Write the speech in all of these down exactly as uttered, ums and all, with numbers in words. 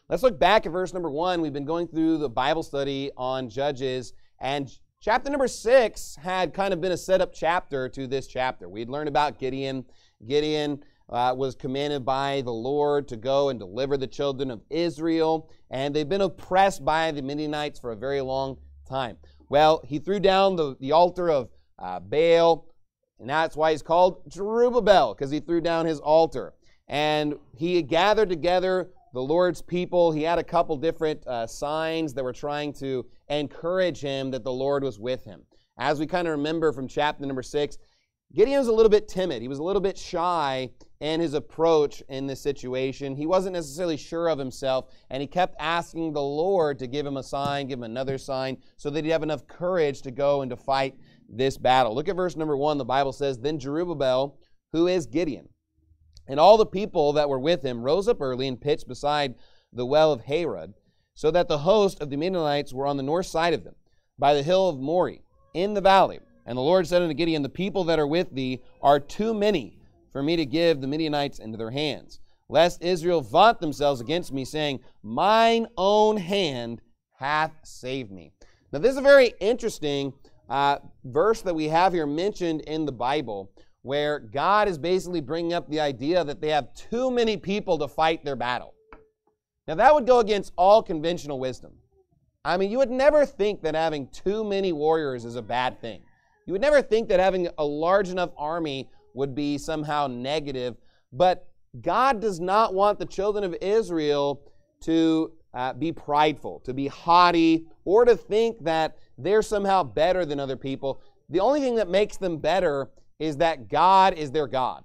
Let's look back at verse number one. We've been going through the Bible study on Judges, and chapter number six had kind of been a setup chapter to this chapter. We'd learned about Gideon. Gideon uh, was commanded by the Lord to go and deliver the children of Israel, and they've been oppressed by the Midianites for a very long time. Well, he threw down the, the altar of uh, Baal, and that's why he's called Jerubbaal, because he threw down his altar. And he gathered together the Lord's people. He had a couple different uh, signs that were trying to encourage him that the Lord was with him. As we kind of remember from chapter number six, Gideon was a little bit timid. He was a little bit shy in his approach in this situation. He wasn't necessarily sure of himself, and he kept asking the Lord to give him a sign, give him another sign, so that he'd have enough courage to go and to fight this battle. Look at verse number one. The Bible says, "Then Jerubbaal, who is Gideon, and all the people that were with him rose up early and pitched beside the well of Harod, so that the host of the Midianites were on the north side of them, by the hill of Moreh, in the valley. And the Lord said unto Gideon, the people that are with thee are too many for me to give the Midianites into their hands, lest Israel vaunt themselves against me, saying, mine own hand hath saved me." Now this is a very interesting uh, verse that we have here mentioned in the Bible, where God is basically bringing up the idea that they have too many people to fight their battle. Now that would go against all conventional wisdom. I mean, you would never think that having too many warriors is a bad thing. You would never think that having a large enough army would be somehow negative. But God does not want the children of Israel to uh, be prideful, to be haughty, or to think that they're somehow better than other people. The only thing that makes them better is that God is their God.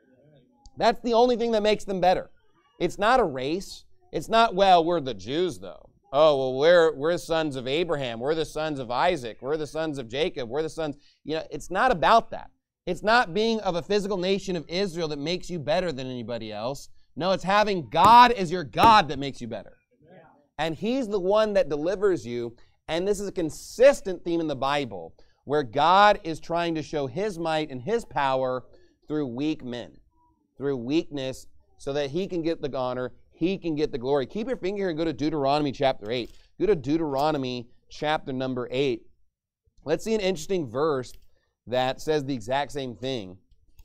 That's the only thing that makes them better. It's not a race. It's not, well, we're the Jews, though. Oh, well, we're, we're the sons of Abraham. We're the sons of Isaac. We're the sons of Jacob. We're the sons. You know, it's not about that. It's not being of a physical nation of Israel that makes you better than anybody else. No, it's having God as your God that makes you better. Yeah. And He's the one that delivers you. And this is a consistent theme in the Bible, where God is trying to show His might and His power through weak men, through weakness, so that He can get the honor, He can get the glory. Keep your finger here and go to Deuteronomy chapter eight. Go to Deuteronomy chapter number eight. Let's see an interesting verse that says the exact same thing.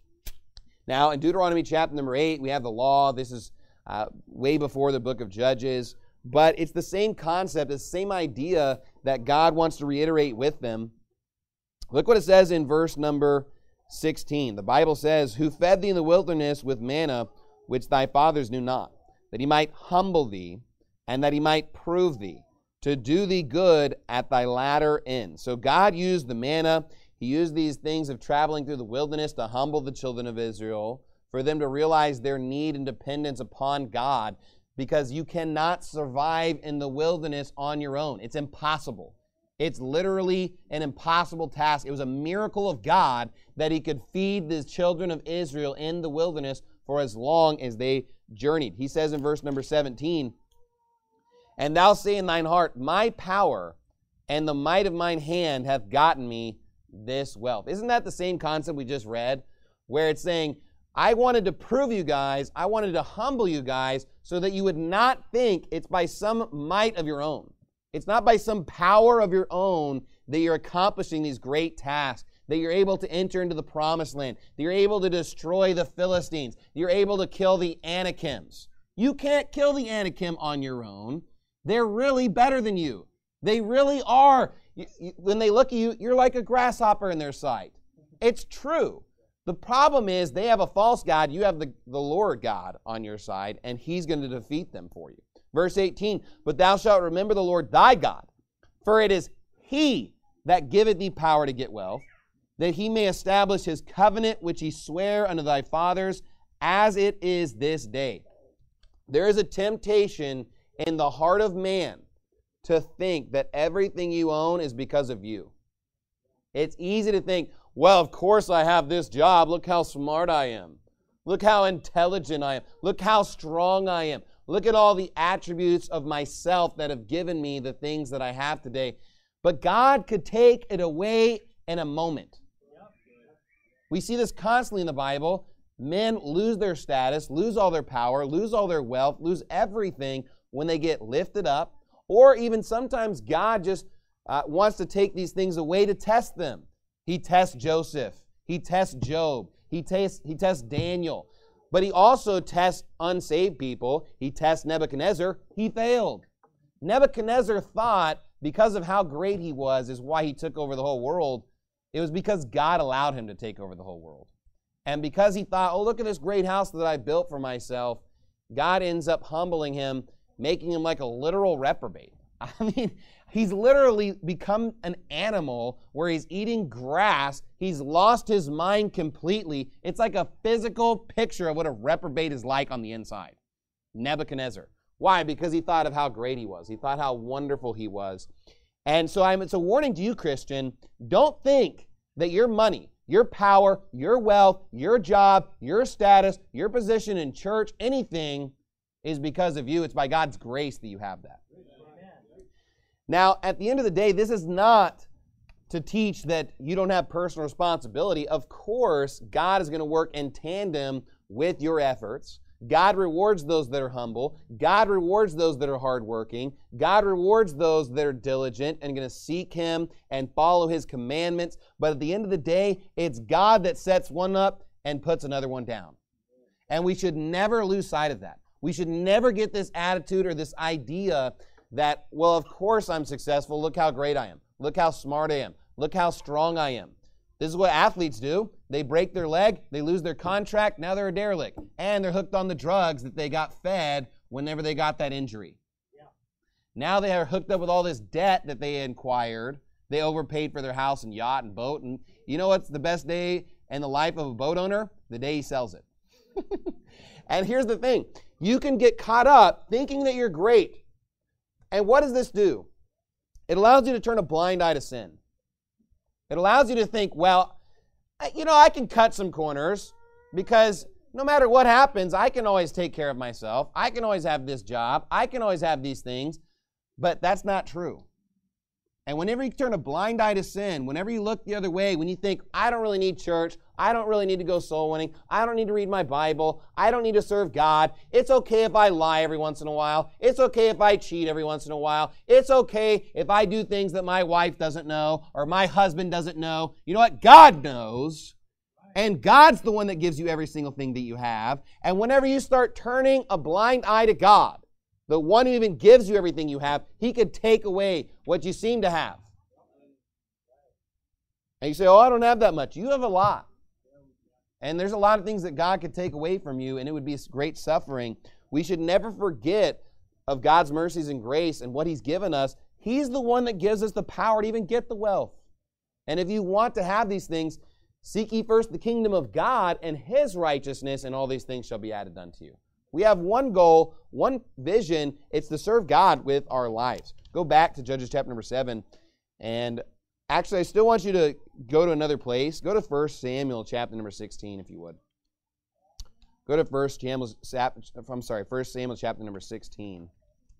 Now, in Deuteronomy chapter number eight, we have the law. This is uh, way before the book of Judges. But it's the same concept, it's the same idea that God wants to reiterate with them. Look what it says in verse number sixteen. The Bible says, "Who fed thee in the wilderness with manna, which thy fathers knew not, that He might humble thee, and that He might prove thee, to do thee good at thy latter end." So God used the manna. He used these things of traveling through the wilderness to humble the children of Israel, for them to realize their need and dependence upon God, because you cannot survive in the wilderness on your own. It's impossible. It's literally an impossible task. It was a miracle of God that He could feed the children of Israel in the wilderness for as long as they journeyed. He says in verse number seventeen, "And thou say in thine heart, my power and the might of mine hand hath gotten me this wealth." Isn't that the same concept we just read, where it's saying, I wanted to prove you guys, I wanted to humble you guys so that you would not think it's by some might of your own. It's not by some power of your own that you're accomplishing these great tasks, that you're able to enter into the promised land, that you're able to destroy the Philistines, you're able to kill the Anakims. You can't kill the Anakim on your own. They're really better than you. They really are. You, you, when they look at you, you're like a grasshopper in their sight. It's true. The problem is they have a false god. You have the, the Lord God on your side, and He's going to defeat them for you. Verse eighteen, "But thou shalt remember the Lord thy God, for it is He that giveth thee power to get wealth, that He may establish His covenant which He sware unto thy fathers, as it is this day." There is a temptation in the heart of man to think that everything you own is because of you. It's easy to think, well, of course I have this job. Look how smart I am. Look how intelligent I am. Look how strong I am. Look at all the attributes of myself that have given me the things that I have today. But God could take it away in a moment. We see this constantly in the Bible. Men lose their status, lose all their power, lose all their wealth, lose everything when they get lifted up, or even sometimes God just uh, wants to take these things away to test them. He tests Joseph. He tests Job. He tests, he tests Daniel. But he also tests unsaved people. He tests Nebuchadnezzar. He failed. Nebuchadnezzar thought because of how great he was is why he took over the whole world. It was because God allowed him to take over the whole world. And because he thought, oh, look at this great house that I built for myself, God ends up humbling him, making him like a literal reprobate. I mean, he's literally become an animal where he's eating grass. He's lost his mind completely. It's like a physical picture of what a reprobate is like on the inside. Nebuchadnezzar. Why? Because he thought of how great he was. He thought how wonderful he was. And so I'm, it's a warning to you, Christian. Don't think that your money, your power, your wealth, your job, your status, your position in church, anything is because of you. It's by God's grace that you have that. Now, at the end of the day, this is not to teach that you don't have personal responsibility. Of course, God is going to work in tandem with your efforts. God rewards those that are humble. God rewards those that are hardworking. God rewards those that are diligent and going to seek Him and follow His commandments. But at the end of the day, it's God that sets one up and puts another one down. And we should never lose sight of that. We should never get this attitude or this idea that, well, of course I'm successful. Look how great I am. Look how smart I am. Look how strong I am. This is what athletes do. They break their leg, they lose their contract, now they're a derelict. And they're hooked on the drugs that they got fed whenever they got that injury. Yeah. Now they are hooked up with all this debt that they acquired. They overpaid for their house and yacht and boat. And you know what's the best day in the life of a boat owner? The day he sells it. And here's the thing. You can get caught up thinking that you're great. And what does this do? It allows you to turn a blind eye to sin. It allows you to think, well, you know, I can cut some corners because no matter what happens, I can always take care of myself. I can always have this job. I can always have these things. But that's not true. And whenever you turn a blind eye to sin, whenever you look the other way, when you think, I don't really need church, I don't really need to go soul winning, I don't need to read my Bible, I don't need to serve God, it's okay if I lie every once in a while, it's okay if I cheat every once in a while, it's okay if I do things that my wife doesn't know or my husband doesn't know. You know what? God knows. And God's the one that gives you every single thing that you have. And whenever you start turning a blind eye to God, the one who even gives you everything you have, He could take away what you seem to have. And you say, oh, I don't have that much. You have a lot. And there's a lot of things that God could take away from you, and it would be great suffering. We should never forget of God's mercies and grace and what He's given us. He's the one that gives us the power to even get the wealth. And if you want to have these things, seek ye first the kingdom of God and His righteousness, and all these things shall be added unto you. We have one goal, one vision. It's to serve God with our lives. Go back to Judges chapter number seven. And actually, I still want you to go to another place. Go to First Samuel chapter number sixteen, if you would. Go to First Samuel, I'm sorry, First Samuel chapter number sixteen.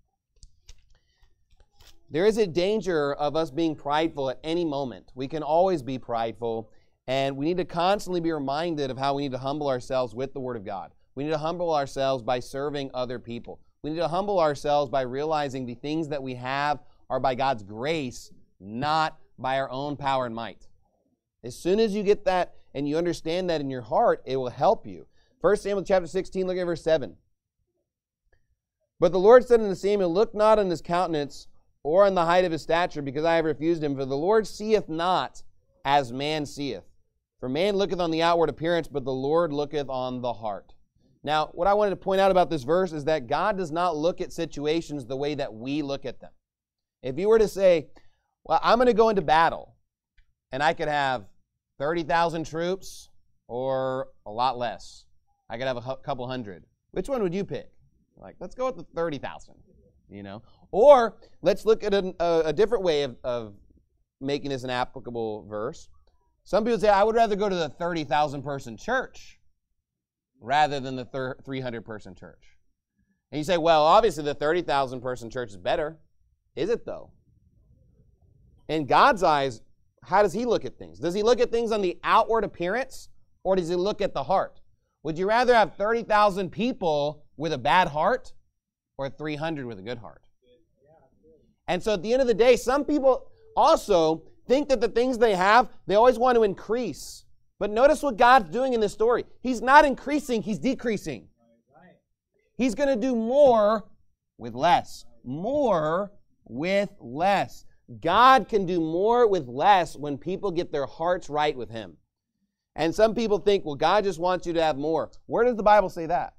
There is a danger of us being prideful at any moment. We can always be prideful. And we need to constantly be reminded of how we need to humble ourselves with the Word of God. We need to humble ourselves by serving other people. We need to humble ourselves by realizing the things that we have are by God's grace, not by our own power and might. As soon as you get that and you understand that in your heart, it will help you. First Samuel chapter sixteen, look at verse seven. But the Lord said unto Samuel, look not on his countenance or on the height of his stature, because I have refused him. For the Lord seeth not as man seeth. For man looketh on the outward appearance, but the Lord looketh on the heart. Now, what I wanted to point out about this verse is that God does not look at situations the way that we look at them. If you were to say, well, I'm going to go into battle, and I could have thirty thousand troops or a lot less. I could have a couple hundred. Which one would you pick? Like, let's go with the thirty thousand, you know? Or let's look at a, a, a different way of, of making this an applicable verse. Some people say, I would rather go to the thirty thousand person church rather than the three hundred person church. And you say, well, obviously the thirty thousand person church is better. Is it though? In God's eyes, how does He look at things? Does He look at things on the outward appearance, or does He look at the heart? Would you rather have thirty thousand people with a bad heart, or three hundred with a good heart? And so at the end of the day, some people also think that the things they have, they always want to increase. But notice what God's doing in this story. He's not increasing, He's decreasing. He's going to do more with less. More with less. God can do more with less when people get their hearts right with Him. And some people think, well, God just wants you to have more. Where does the Bible say that?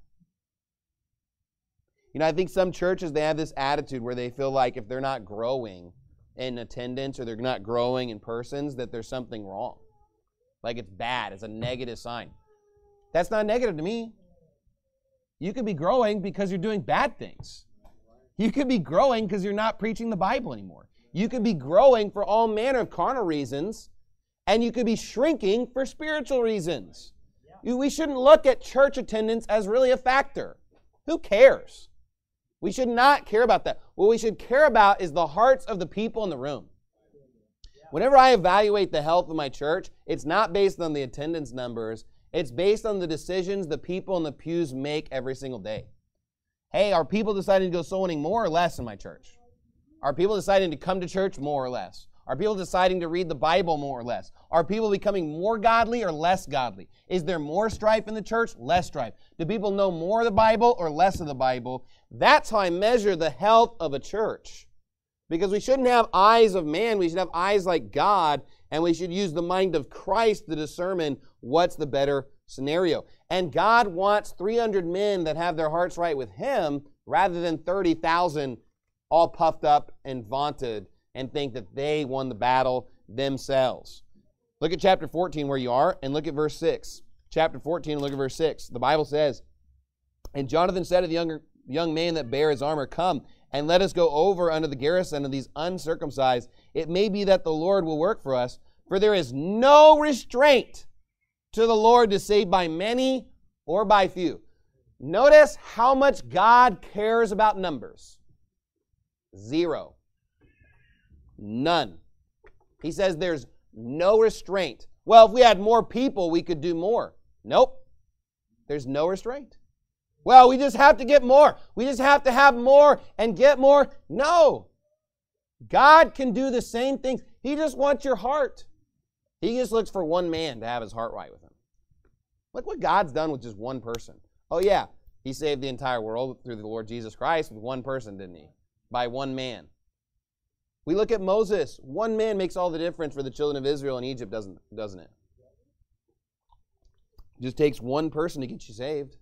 You know, I think some churches, they have this attitude where they feel like if they're not growing in attendance or they're not growing in persons, that there's something wrong. Like it's bad. It's a negative sign. That's not negative to me. You could be growing because you're doing bad things. You could be growing because you're not preaching the Bible anymore. You could be growing for all manner of carnal reasons, and you could be shrinking for spiritual reasons. You, we shouldn't look at church attendance as really a factor. Who cares? We should not care about that. What we should care about is the hearts of the people in the room. Whenever I evaluate the health of my church, it's not based on the attendance numbers. It's based on the decisions the people in the pews make every single day. Hey, are people deciding to go soul winning more or less in my church? Are people deciding to come to church more or less? Are people deciding to read the Bible more or less? Are people becoming more godly or less godly? Is there more strife in the church? Less strife. Do people know more of the Bible or less of the Bible? That's how I measure the health of a church. Because we shouldn't have eyes of man. We should have eyes like God, and we should use the mind of Christ to determine what's the better scenario. And God wants three hundred men that have their hearts right with Him rather than thirty thousand all puffed up and vaunted and think that they won the battle themselves. Look at chapter fourteen where you are and look at verse six. Chapter fourteen and look at verse six. The Bible says, "And Jonathan said to the younger, young man that bare his armor, Come, and let us go over unto the garrison of these uncircumcised. It may be that the Lord will work for us, for there is no restraint to the Lord to save by many or by few." Notice how much God cares about numbers. Zero. None. He says there's no restraint. Well, if we had more people, we could do more. Nope. There's no restraint. Well, we just have to get more. We just have to have more and get more. No. God can do the same things. He just wants your heart. He just looks for one man to have his heart right with Him. Look what God's done with just one person. Oh yeah, He saved the entire world through the Lord Jesus Christ with one person, didn't He? By one man. We look at Moses. One man makes all the difference for the children of Israel in Egypt, doesn't, doesn't it? It just takes one person to get you saved.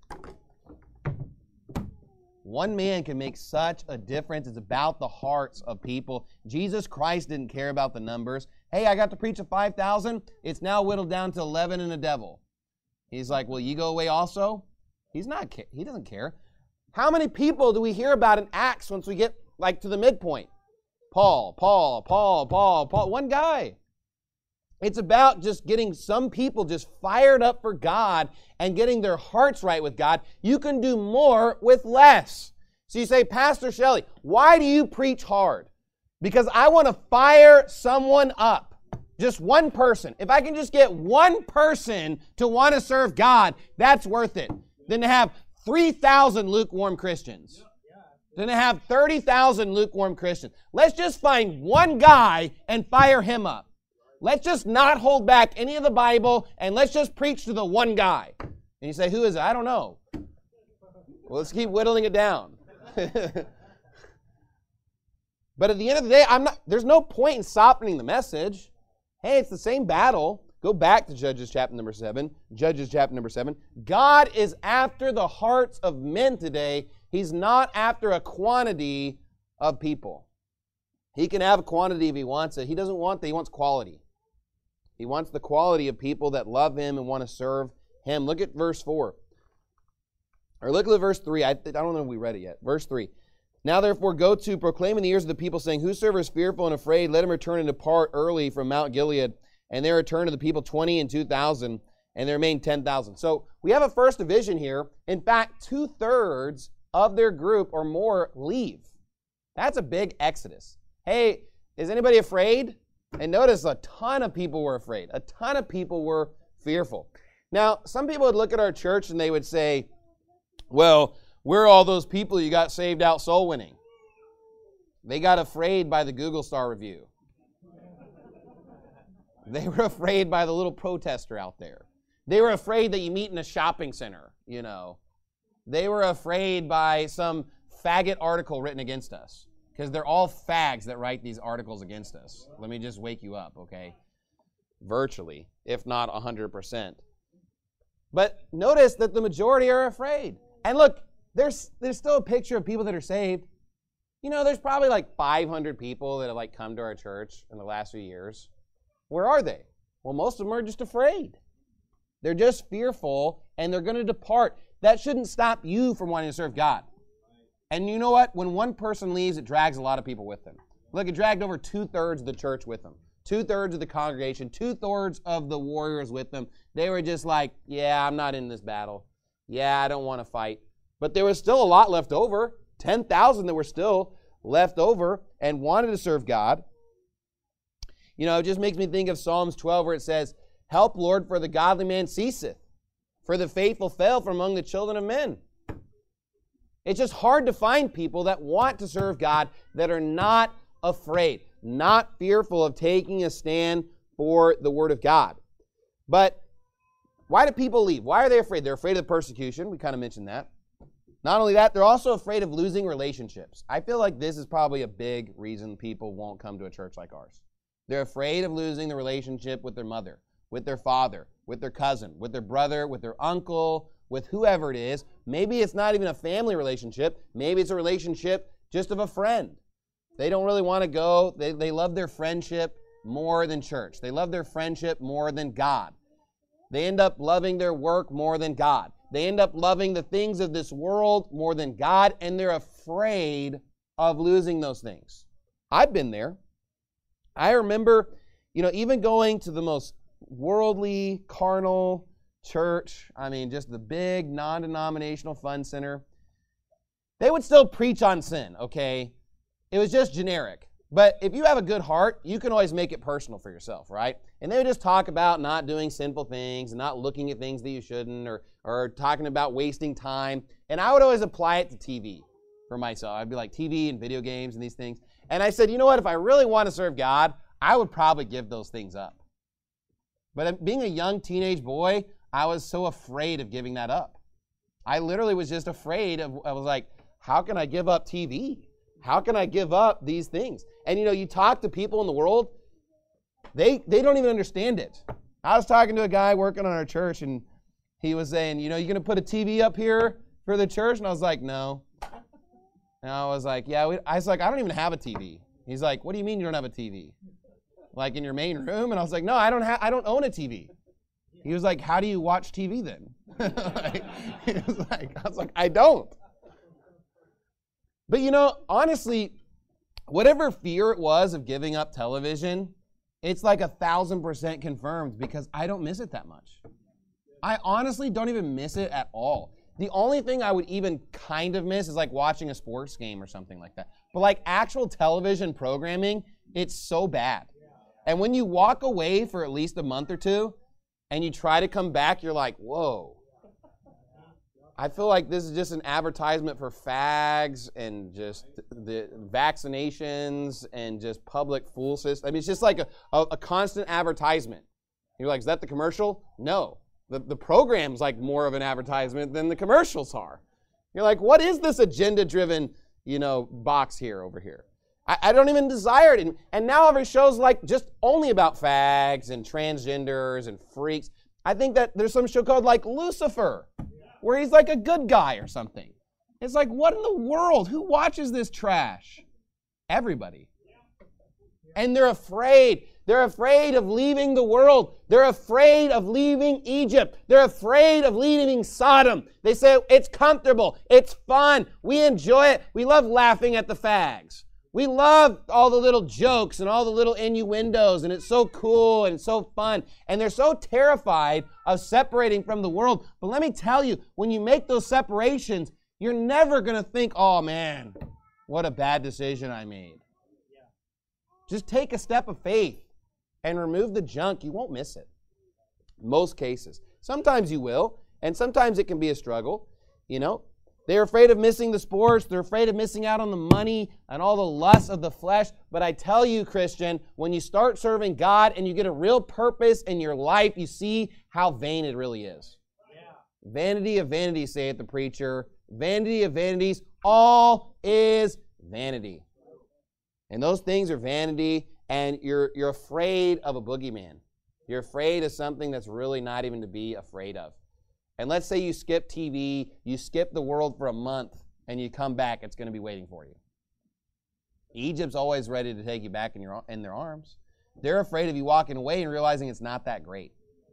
One man can make such a difference. It's about the hearts of people. Jesus Christ didn't care about the numbers. Hey, I got to preach to five thousand. It's now whittled down to eleven and a devil. He's like, will you go away also? He's not. He doesn't care. How many people do we hear about in Acts once we get like to the midpoint? Paul, Paul, Paul, Paul, Paul. One guy. It's about just getting some people just fired up for God and getting their hearts right with God. You can do more with less. So you say, Pastor Shelley, why do you preach hard? Because I want to fire someone up. Just one person. If I can just get one person to want to serve God, that's worth it. Than to have three thousand lukewarm Christians. Than to have thirty thousand lukewarm Christians. Let's just find one guy and fire him up. Let's just not hold back any of the Bible, and let's just preach to the one guy. And you say, who is it? I don't know. Well, let's keep whittling it down. But at the end of the day, I'm not. There's no point in softening the message. Hey, it's the same battle. Go back to Judges chapter number seven. Judges chapter number seven. God is after the hearts of men today. He's not after a quantity of people. He can have a quantity if He wants it. He doesn't want that. He wants quality. He wants the quality of people that love Him and want to serve Him. Look at verse four. Or look at verse three. I, I don't know if we read it yet. Verse three. Now therefore go to proclaim in the ears of the people, saying, Whosoever is fearful and afraid, let him return and depart early from Mount Gilead. And there returned to the people twenty and two thousand, and there remained ten thousand. So we have a first division here. In fact, two-thirds of their group or more leave. That's a big exodus. Hey, is anybody afraid? And notice a ton of people were afraid. A ton of people were fearful. Now, some people would look at our church and they would say, well, Where are all those people you got saved out soul winning? They got afraid by the Google star review. They were afraid by the little protester out there. They were afraid that you meet in a shopping center, you know. They were afraid by some faggot article written against us. Because they're all fags that write these articles against us. Let me just wake you up, okay? Virtually, if not one hundred percent. But notice that the majority are afraid. And look, there's, there's still a picture of people that are saved. You know, there's probably like five hundred people that have like come to our church in the last few years. Where are they? Well, most of them are just afraid. They're just fearful, and they're going to depart. That shouldn't stop you from wanting to serve God. And you know what? When one person leaves, it drags a lot of people with them. Look, it dragged over two-thirds of the church with them. Two-thirds of the congregation, two-thirds of the warriors with them. They were just like, yeah, I'm not in this battle. Yeah, I don't want to fight. But there was still a lot left over. ten thousand that were still left over and wanted to serve God. You know, it just makes me think of Psalms twelve where it says, help, Lord, for the godly man ceaseth, for the faithful fail from among the children of men. It's just hard to find people that want to serve God that are not afraid, not fearful of taking a stand for the Word of God. But why do people leave? Why are they afraid? They're afraid of persecution. We kind of mentioned that. Not only that, they're also afraid of losing relationships. I feel like this is probably a big reason people won't come to a church like ours. They're afraid of losing the relationship with their mother, with their father, with their cousin, with their brother, with their uncle, with whoever it is. Maybe it's not even a family relationship. Maybe it's a relationship just of a friend. They don't really want to go. They, they love their friendship more than church. They love their friendship more than God. They end up loving their work more than God. They end up loving the things of this world more than God, and they're afraid of losing those things. I've been there. I remember, you know, even going to the most worldly, carnal church, I mean, just the big, non-denominational fun center, they would still preach on sin, okay? It was just generic. But if you have a good heart, you can always make it personal for yourself, right? And they would just talk about not doing sinful things and not looking at things that you shouldn't, or, or talking about wasting time. And I would always apply it to T V for myself. I'd be like, T V and video games and these things. And I said, you know what? If I really want to serve God, I would probably give those things up. But being a young teenage boy, I was so afraid of giving that up. I literally was just afraid of, I was like, how can I give up T V? How can I give up these things? And you know, you talk to people in the world, they they don't even understand it. I was talking to a guy working on our church, and he was saying, you know, you're going to put a T V up here for the church? And I was like, no. And I was like, yeah. We, I was like, I don't even have a T V. He's like, what do you mean you don't have a T V? Like in your main room? And I was like, no, I don't have. I don't own a T V. He was like, how do you watch T V then? like, he was like, I was like, I don't. But you know, honestly, whatever fear it was of giving up television, it's like a thousand percent confirmed because I don't miss it that much. I honestly don't even miss it at all. The only thing I would even kind of miss is like watching a sports game or something like that. But like actual television programming, it's so bad. And when you walk away for at least a month or two and you try to come back, you're like, whoa. I feel like this is just an advertisement for fags and just the vaccinations and just public fool system. I mean, it's just like a, a, a constant advertisement. You're like, is that the commercial? No. The, the program's like more of an advertisement than the commercials are. You're like, what is this agenda-driven, you know, box here over here? I, I don't even desire it. And, and now every show's like just only about fags and transgenders and freaks. I think that there's some show called like Lucifer, where he's like a good guy or something. It's like, what in the world? Who watches this trash? Everybody. And they're afraid. They're afraid of leaving the world. They're afraid of leaving Egypt. They're afraid of leaving Sodom. They say, it's comfortable. It's fun. We enjoy it. We love laughing at the fags. We love all the little jokes and all the little innuendos, and it's so cool and it's so fun. And they're so terrified of separating from the world. But let me tell you, when you make those separations, you're never going to think, oh man, what a bad decision I made. Just take a step of faith and remove the junk. You won't miss it. Most cases. Sometimes you will, and sometimes it can be a struggle, you know. They're afraid of missing the sports. They're afraid of missing out on the money and all the lusts of the flesh. But I tell you, Christian, when you start serving God and you get a real purpose in your life, you see how vain it really is. Yeah. Vanity of vanities, saith the preacher. Vanity of vanities, all is vanity. And those things are vanity, and you're, you're afraid of a boogeyman. You're afraid of something that's really not even to be afraid of. And let's say you skip T V, you skip the world for a month, and you come back, it's going to be waiting for you. Egypt's always ready to take you back in, your, in their arms. They're afraid of you walking away and realizing it's not that great.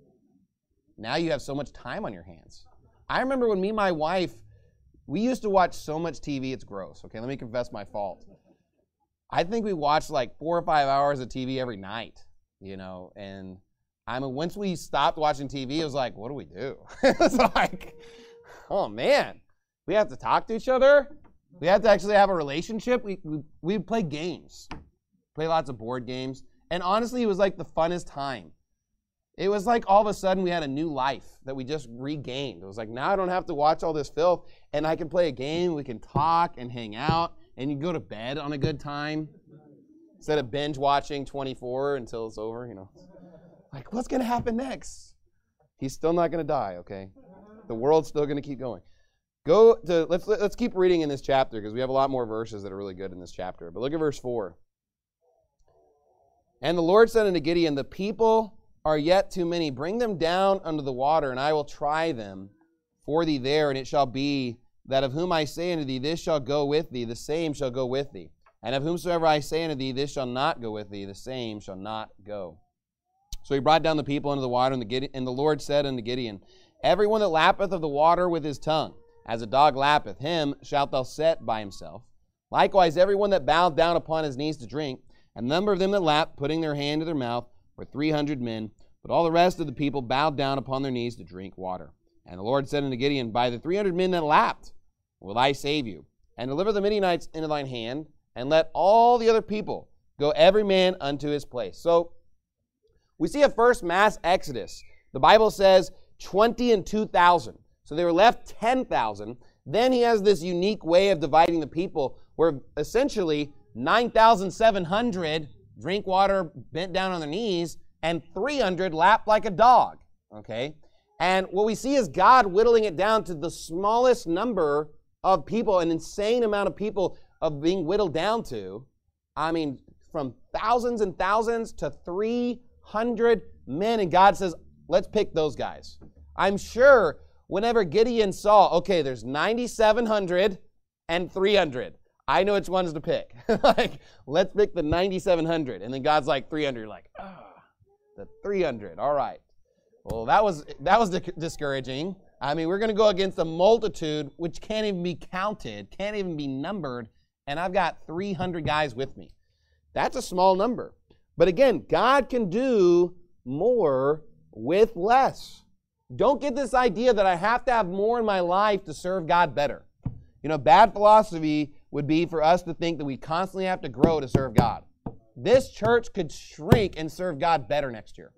Now you have so much time on your hands. I remember when me and my wife, we used to watch so much T V, it's gross. Okay, let me confess my fault. I think we watched like four or five hours of T V every night, you know, and I mean, once we stopped watching T V, it was like, what do we do? It was like, oh man, we have to talk to each other. We have to actually have a relationship. We we we play games, play lots of board games, and honestly, it was like the funnest time. It was like all of a sudden we had a new life that we just regained. It was like, now I don't have to watch all this filth, and I can play a game. We can talk and hang out, and you go to bed on a good time instead of binge watching twenty-four until it's over. You know. Like, what's going to happen next? He's still not going to die, okay? The world's still going to keep going. Go to, let's, let's keep reading in this chapter because we have a lot more verses that are really good in this chapter. But look at verse four. And the Lord said unto Gideon, the people are yet too many. Bring them down under the water, and I will try them for thee there. And it shall be that of whom I say unto thee, this shall go with thee, the same shall go with thee. And of whomsoever I say unto thee, this shall not go with thee, the same shall not go. So he brought down the people into the water, and the, Gideon, and the Lord said unto Gideon, everyone that lappeth of the water with his tongue, as a dog lappeth, him shalt thou set by himself. Likewise, everyone that bowed down upon his knees to drink, and the number of them that lapped, putting their hand to their mouth, were three hundred men. But all the rest of the people bowed down upon their knees to drink water. And the Lord said unto Gideon, by the three hundred men that lapped will I save you, and deliver the Midianites into thine hand, and let all the other people go every man unto his place. So, we see a first mass exodus. The Bible says twenty and two thousand. So they were left ten thousand. Then he has this unique way of dividing the people where essentially nine thousand seven hundred drink water bent down on their knees and three hundred lap like a dog. Okay? And what we see is God whittling it down to the smallest number of people, an insane amount of people of being whittled down to. I mean, from thousands and thousands to three hundred men, and God says, let's pick those guys. I'm sure whenever Gideon saw, okay, there's ninety-seven hundred and three hundred. I know which ones to pick. Like, let's pick the ninety-seven hundred. And then God's like, three hundred. Like, ah, oh, the three hundred. All right. Well, that was that was discouraging. I mean, we're going to go against a multitude which can't even be counted, can't even be numbered, and I've got three hundred guys with me. That's a small number. But again, God can do more with less. Don't get this idea that I have to have more in my life to serve God better. You know, bad philosophy would be for us to think that we constantly have to grow to serve God. This church could shrink and serve God better next year.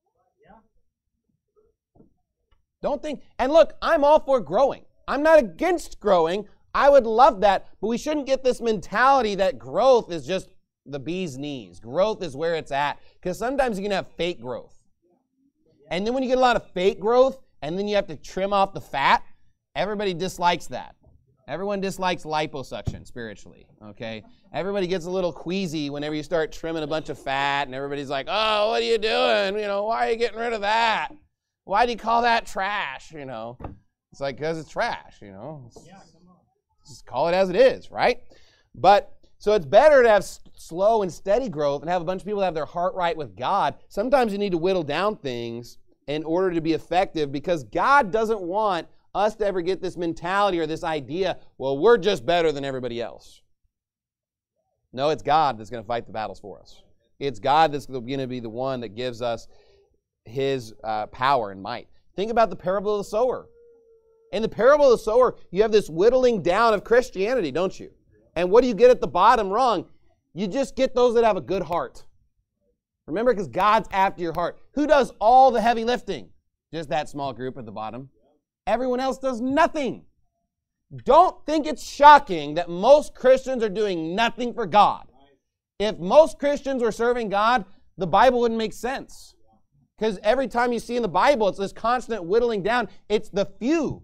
Don't think, and look, I'm all for growing. I'm not against growing. I would love that, but we shouldn't get this mentality that growth is just the bee's knees. Growth is where it's at. Because sometimes you can have fake growth. And then when you get a lot of fake growth, and then you have to trim off the fat, everybody dislikes that. Everyone dislikes liposuction spiritually, okay? Everybody gets a little queasy whenever you start trimming a bunch of fat, and everybody's like, oh, what are you doing? You know, why are you getting rid of that? Why do you call that trash, you know? It's like, because it's trash, you know? Yeah, come on. Just call it as it is, right? But so it's better to have s- slow and steady growth and have a bunch of people that have their heart right with God. Sometimes you need to whittle down things in order to be effective because God doesn't want us to ever get this mentality or this idea, well, we're just better than everybody else. No, it's God that's going to fight the battles for us. It's God that's going to be the one that gives us his uh, power and might. Think about the parable of the sower. In the parable of the sower, you have this whittling down of Christianity, don't you? And what do you get at the bottom wrong? You just get those that have a good heart. Remember, because God's after your heart. Who does all the heavy lifting? Just that small group at the bottom. Everyone else does nothing. don't think it's shocking that most Christians are doing nothing for God. If most Christians were serving God, the Bible wouldn't make sense. Because every time you see in the Bible, it's this constant whittling down. It's the few.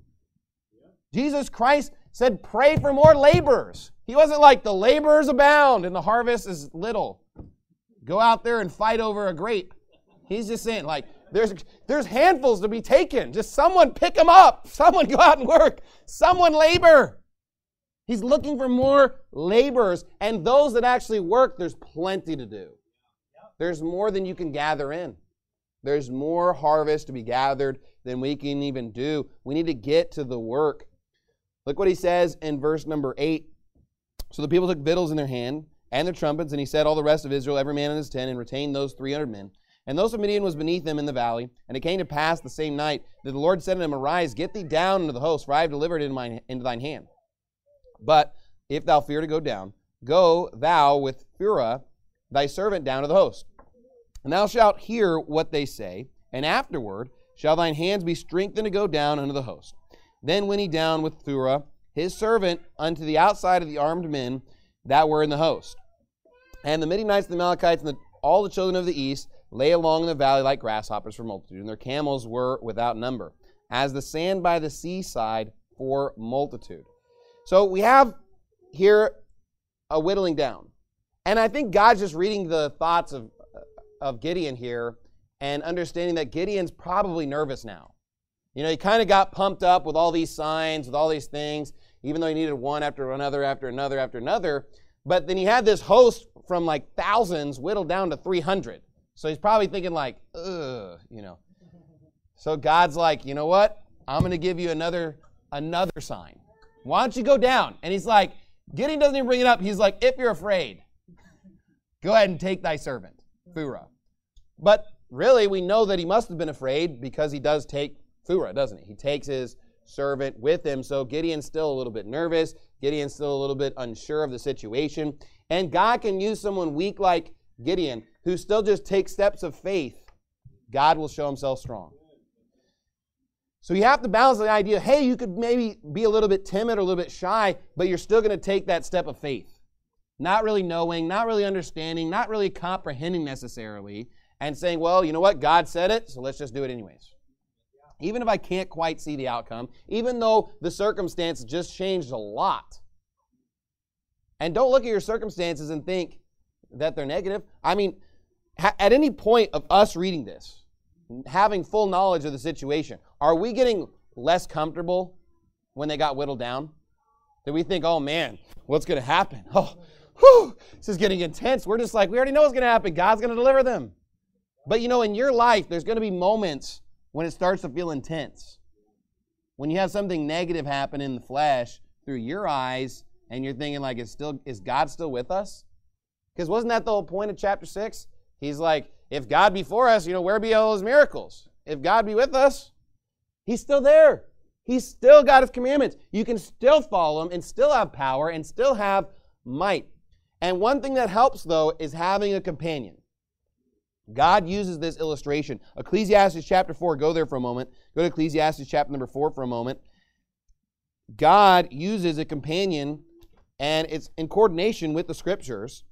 Jesus Christ said, pray for more laborers. He wasn't like, the laborers abound and the harvest is little. Go out there and fight over a grape. He's just saying, like, there's, there's handfuls to be taken. Just someone pick them up. Someone go out and work. Someone labor. He's looking for more laborers. And those that actually work, there's plenty to do. There's more than you can gather in. There's more harvest to be gathered than we can even do. We need to get to the work. Look what he says in verse number eight. So the people took victuals in their hand and their trumpets, and he set all the rest of Israel, every man in his tent, and retained those three hundred men. And those of Midian was beneath them in the valley. And it came to pass the same night that the Lord said unto him, Arise, get thee down into the host, for I have delivered it in mine, into thine hand. But if thou fear to go down, go thou with Phurah thy servant down to the host. And thou shalt hear what they say, and afterward shall thine hands be strengthened to go down unto the host. Then went he down with Phurah his servant unto the outside of the armed men that were in the host. And the Midianites and the Amalekites and the, all the children of the east lay along in the valley like grasshoppers for multitude, and their camels were without number, as the sand by the seaside for multitude. So we have here a whittling down. And I think God's just reading the thoughts of, of Gideon here and understanding that Gideon's probably nervous now. You know, he kind of got pumped up with all these signs, with all these things, even though he needed one after another, after another, after another. But then he had this host from like thousands whittled down to three hundred. So he's probably thinking like, ugh, you know. So God's like, you know what? I'm going to give you another, another sign. Why don't you go down? And he's like, Gideon doesn't even bring it up. He's like, if you're afraid, go ahead and take thy servant, Phurah. But really, we know that he must have been afraid because he does take Phurah, doesn't he? He takes his servant with him. So Gideon's still a little bit nervous. Gideon's still a little bit unsure of the situation. And God can use someone weak like Gideon who still just takes steps of faith. God will show himself strong. So you have to balance the idea, hey, you could maybe be a little bit timid or a little bit shy, but you're still going to take that step of faith. Not really knowing, not really understanding, not really comprehending necessarily, and saying, well, you know what? God said it, so let's just do it anyways. Even if I can't quite see the outcome, even though the circumstance just changed a lot. And don't look at your circumstances and think that they're negative. I mean, ha- at any point of us reading this, having full knowledge of the situation, are we getting less comfortable when they got whittled down? Did we think, oh man, what's going to happen? Oh, whew, this is getting intense. We're just like, we already know what's going to happen. God's going to deliver them. But you know, in your life, there's going to be moments when it starts to feel intense. When you have something negative happen in the flesh through your eyes, and you're thinking like, is still is God still with us? Because wasn't that the whole point of chapter six? He's like, if God be for us, you know, where be all his miracles? If God be with us, he's still there. He's still got his commandments. You can still follow him and still have power and still have might. And one thing that helps, though, is having a companion. God uses this illustration. Ecclesiastes chapter four, go there for a moment. Go to Ecclesiastes chapter number four for a moment. God uses a companion, and it's in coordination with the scriptures.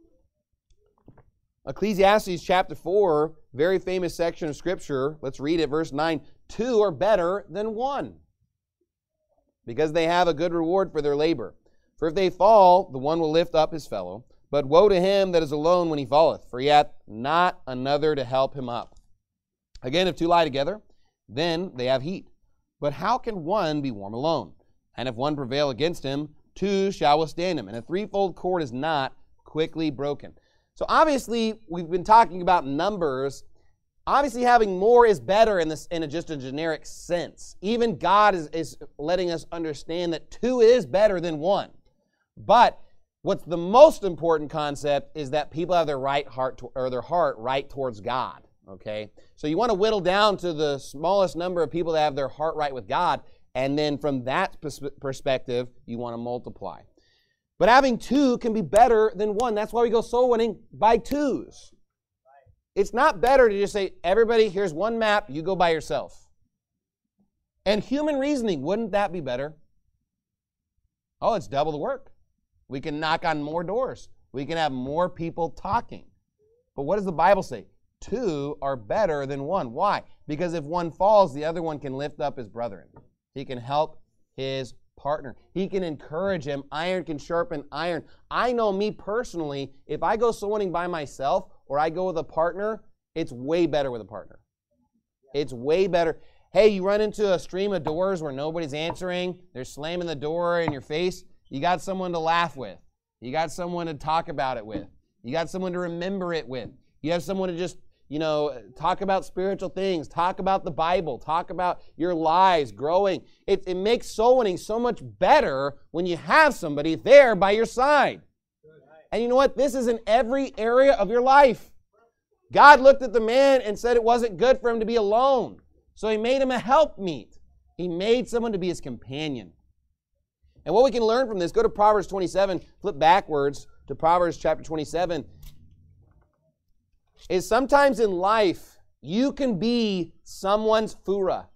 Ecclesiastes chapter four, very famous section of scripture. Let's read it, verse nine. Two are better than one, because they have a good reward for their labor. For if they fall, the one will lift up his fellow. But woe to him that is alone when he falleth, for he hath not another to help him up. Again, if two lie together, then they have heat. But how can one be warm alone? And if one prevail against him, two shall withstand him. And a threefold cord is not quickly broken. So obviously, we've been talking about numbers. Obviously, having more is better in this in a, just a generic sense. Even God is, is letting us understand that two is better than one. But what's the most important concept is that people have their right heart to, or their heart right towards God. Okay, so you want to whittle down to the smallest number of people that have their heart right with God, and then from that pers- perspective, you want to multiply. But having two can be better than one. That's why we go soul winning by twos. It's not better to just say, everybody, here's one map, you go by yourself. And human reasoning, wouldn't that be better? Oh, it's double the work. We can knock on more doors. We can have more people talking. But what does the Bible say? Two are better than one. Why? Because if one falls, the other one can lift up his brethren. He can help his partner. He can encourage him. Iron can sharpen iron. I know me personally, if I go soul winning by myself or I go with a partner, it's way better with a partner. It's way better. Hey, you run into a stream of doors where nobody's answering. They're slamming the door in your face. You got someone to laugh with. You got someone to talk about it with. You got someone to remember it with. You have someone to just, you know, talk about spiritual things, talk about the Bible, talk about your lives growing. It, it makes soul winning so much better when you have somebody there by your side. And you know what? This is in every area of your life. God looked at the man and said it wasn't good for him to be alone. So he made him a helpmeet. He made someone to be his companion. And what we can learn from this, go to Proverbs twenty-seven, flip backwards to Proverbs chapter twenty-seven, is sometimes in life, you can be someone's fura.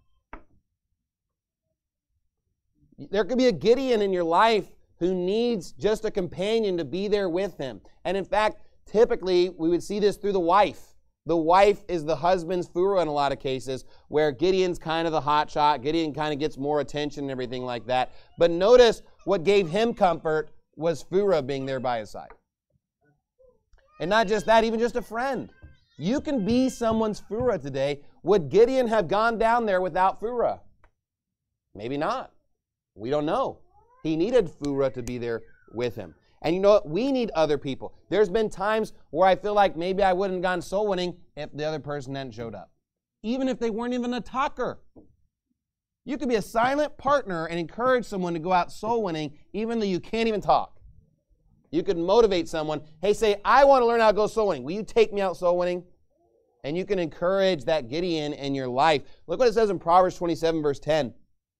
There could be a Gideon in your life who needs just a companion to be there with him. And in fact, typically, we would see this through the wife. The wife is the husband's fura in a lot of cases, where Gideon's kind of the hot shot. Gideon kind of gets more attention and everything like that. But notice what gave him comfort was fura being there by his side. And not just that, even just a friend. You can be someone's fura today. Would Gideon have gone down there without fura? Maybe not. We don't know. He needed fura to be there with him. And you know what? We need other people. There's been times where I feel like maybe I wouldn't have gone soul winning if the other person hadn't showed up. Even if they weren't even a talker. You could be a silent partner and encourage someone to go out soul winning even though you can't even talk. You could motivate someone. Hey, say, I want to learn how to go soul winning. Will you take me out soul winning? And you can encourage that Gideon in your life. Look what it says in Proverbs twenty-seven, verse ten.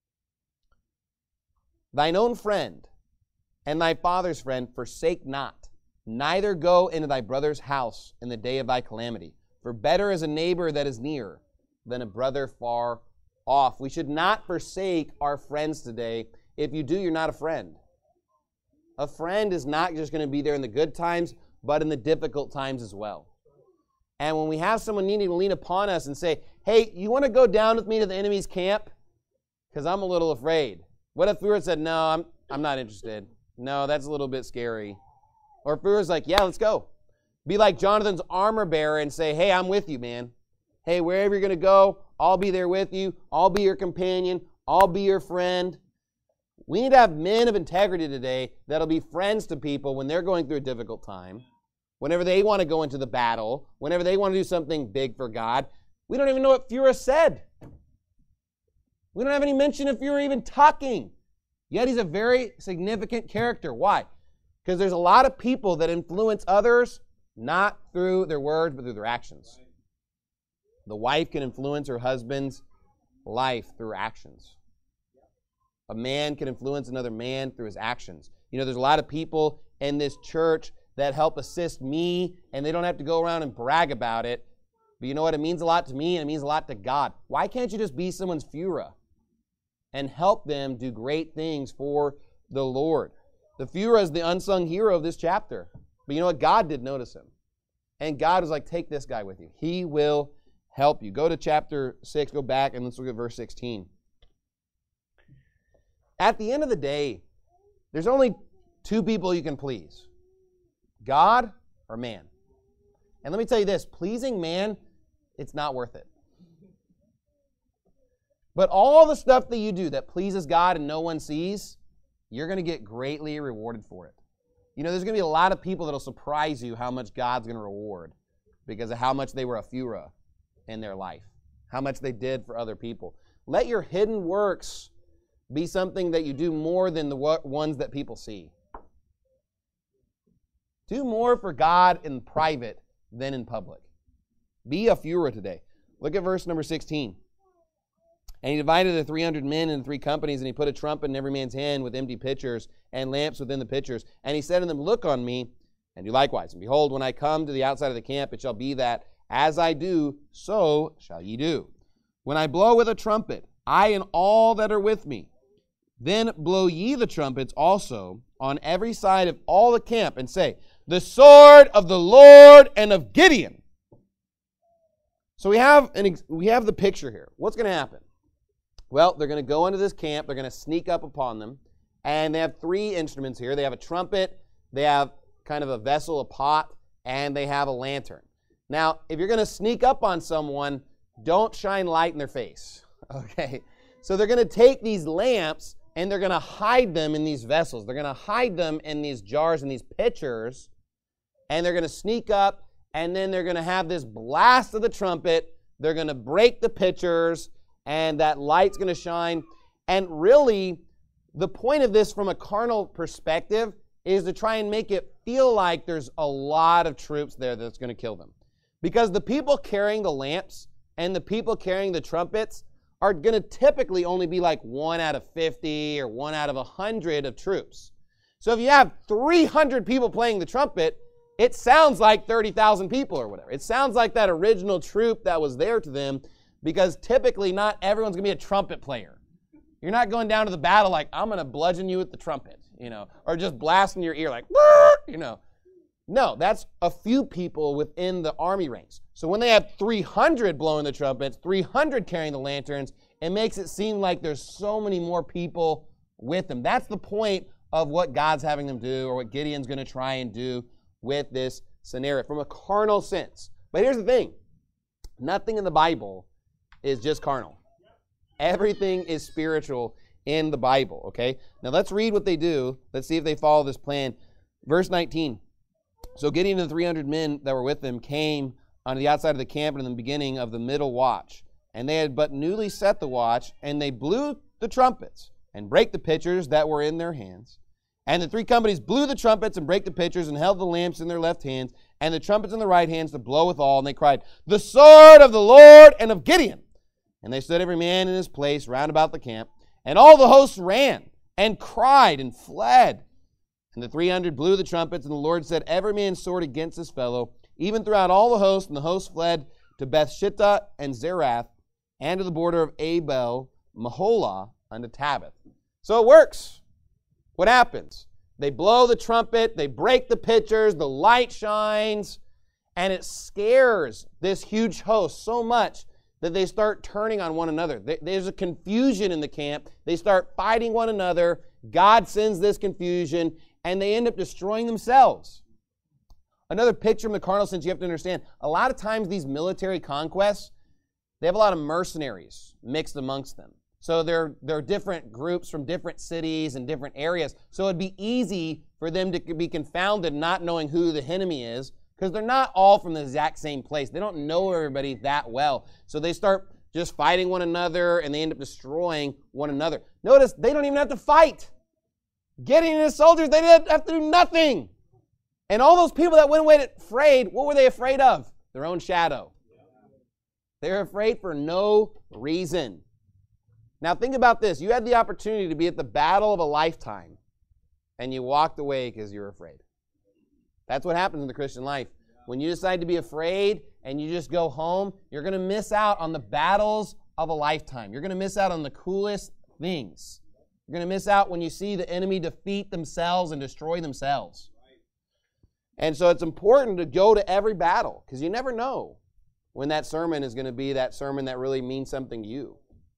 Thine own friend and thy father's friend forsake not, neither go into thy brother's house in the day of thy calamity. For better is a neighbor that is near than a brother far off. We should not forsake our friends today. If you do, you're not a friend. A friend is not just going to be there in the good times, but in the difficult times as well. And when we have someone needing to lean upon us and say, hey, you want to go down with me to the enemy's camp? Because I'm a little afraid. What if Fura said, no, I'm, I'm not interested. No, that's a little bit scary. Or if Fura's like, yeah, let's go. Be like Jonathan's armor bearer and say, hey, I'm with you, man. Hey, wherever you're going to go, I'll be there with you. I'll be your companion. I'll be your friend. We need to have men of integrity today that'll be friends to people when they're going through a difficult time, whenever they want to go into the battle, whenever they want to do something big for God. We don't even know what Fura said. We don't have any mention of Fura even talking. Yet he's a very significant character. Why? Because there's a lot of people that influence others, not through their words, but through their actions. The wife can influence her husband's life through actions. A man can influence another man through his actions. You know, there's a lot of people in this church that help assist me, and they don't have to go around and brag about it. But you know what? It means a lot to me, and it means a lot to God. Why can't you just be someone's Fura and help them do great things for the Lord? The Fura is the unsung hero of this chapter. But you know what? God did notice him. And God was like, take this guy with you. He will help you. Go to chapter six, go back, and let's look at verse sixteen. At the end of the day, there's only two people you can please. God or man. And let me tell you this, pleasing man, it's not worth it. But all the stuff that you do that pleases God and no one sees, you're going to get greatly rewarded for it. You know, there's going to be a lot of people that will surprise you how much God's going to reward because of how much they were a Fura in their life, how much they did for other people. Let your hidden works be something that you do more than the ones that people see. Do more for God in private than in public. Be a Fura today. Look at verse number sixteen. And he divided the three hundred men into three companies, and he put a trumpet in every man's hand with empty pitchers and lamps within the pitchers. And he said to them, look on me, and do likewise. And behold, when I come to the outside of the camp, it shall be that as I do, so shall ye do. When I blow with a trumpet, I and all that are with me, Then blow ye the trumpets also on every side of all the camp, and say, the sword of the Lord and of Gideon. So we have an ex- we have the picture here. What's going to happen? Well, they're going to go into this camp. They're going to sneak up upon them. And they have three instruments here. They have a trumpet, they have kind of a vessel, a pot, and they have a lantern. Now, if you're going to sneak up on someone, don't shine light in their face, okay? So they're going to take these lamps and they're going to hide them in these vessels. They're going to hide them in these jars and these pitchers, and they're going to sneak up, and then they're going to have this blast of the trumpet. They're going to break the pitchers, and that light's going to shine. And really, the point of this from a carnal perspective is to try and make it feel like there's a lot of troops there that's going to kill them. Because the people carrying the lamps and the people carrying the trumpets are going to typically only be like one out of fifty or one out of one hundred of troops. So if you have three hundred people playing the trumpet, it sounds like thirty thousand people or whatever. It sounds like that original troop that was there to them, because typically not everyone's going to be a trumpet player. You're not going down to the battle like, I'm going to bludgeon you with the trumpet, you know, or just blasting your ear like, you know. No, that's a few people within the army ranks. So when they have three hundred blowing the trumpets, three hundred carrying the lanterns, it makes it seem like there's so many more people with them. That's the point of what God's having them do, or what Gideon's going to try and do with this scenario from a carnal sense. But here's the thing. Nothing in the Bible is just carnal. Everything is spiritual in the Bible, okay? Now let's read what they do. Let's see if they follow this plan. Verse nineteen. So Gideon and the three hundred men that were with him came on the outside of the camp in the beginning of the middle watch. And they had but newly set the watch, and they blew the trumpets and brake the pitchers that were in their hands. And the three companies blew the trumpets and brake the pitchers and held the lamps in their left hands and the trumpets in the right hands to blow withal. And they cried, the sword of the Lord and of Gideon. And they stood every man in his place round about the camp. And all the hosts ran and cried and fled. And the three hundred blew the trumpets, and the Lord set every man's sword against his fellow, even throughout all the host. And the hosts fled to Bethshittah and Zerath, and to the border of Abel Maholah unto Tabith. So it works. What happens? They blow the trumpet, they break the pitchers, the light shines, and it scares this huge host so much that they start turning on one another. There's a confusion in the camp. They start fighting one another. God sends this confusion, and they end up destroying themselves. Another picture from the carnal sense you have to understand, a lot of times these military conquests, they have a lot of mercenaries mixed amongst them. So they're, they're different groups from different cities and different areas. So it'd be easy for them to be confounded not knowing who the enemy is, because they're not all from the exact same place. They don't know everybody that well. So they start just fighting one another, and they end up destroying one another. Notice, they don't even have to fight. Getting in his soldiers, they didn't have to do nothing. And all those people that went away afraid, what were they afraid of? Their own shadow. They were afraid for no reason. Now think about this. You had the opportunity to be at the battle of a lifetime, and you walked away because you were afraid. That's what happens in the Christian life. When you decide to be afraid and you just go home, you're going to miss out on the battles of a lifetime. You're going to miss out on the coolest things. You're going to miss out when you see the enemy defeat themselves and destroy themselves. And so it's important to go to every battle, because you never know when that sermon is going to be that sermon that really means something to you.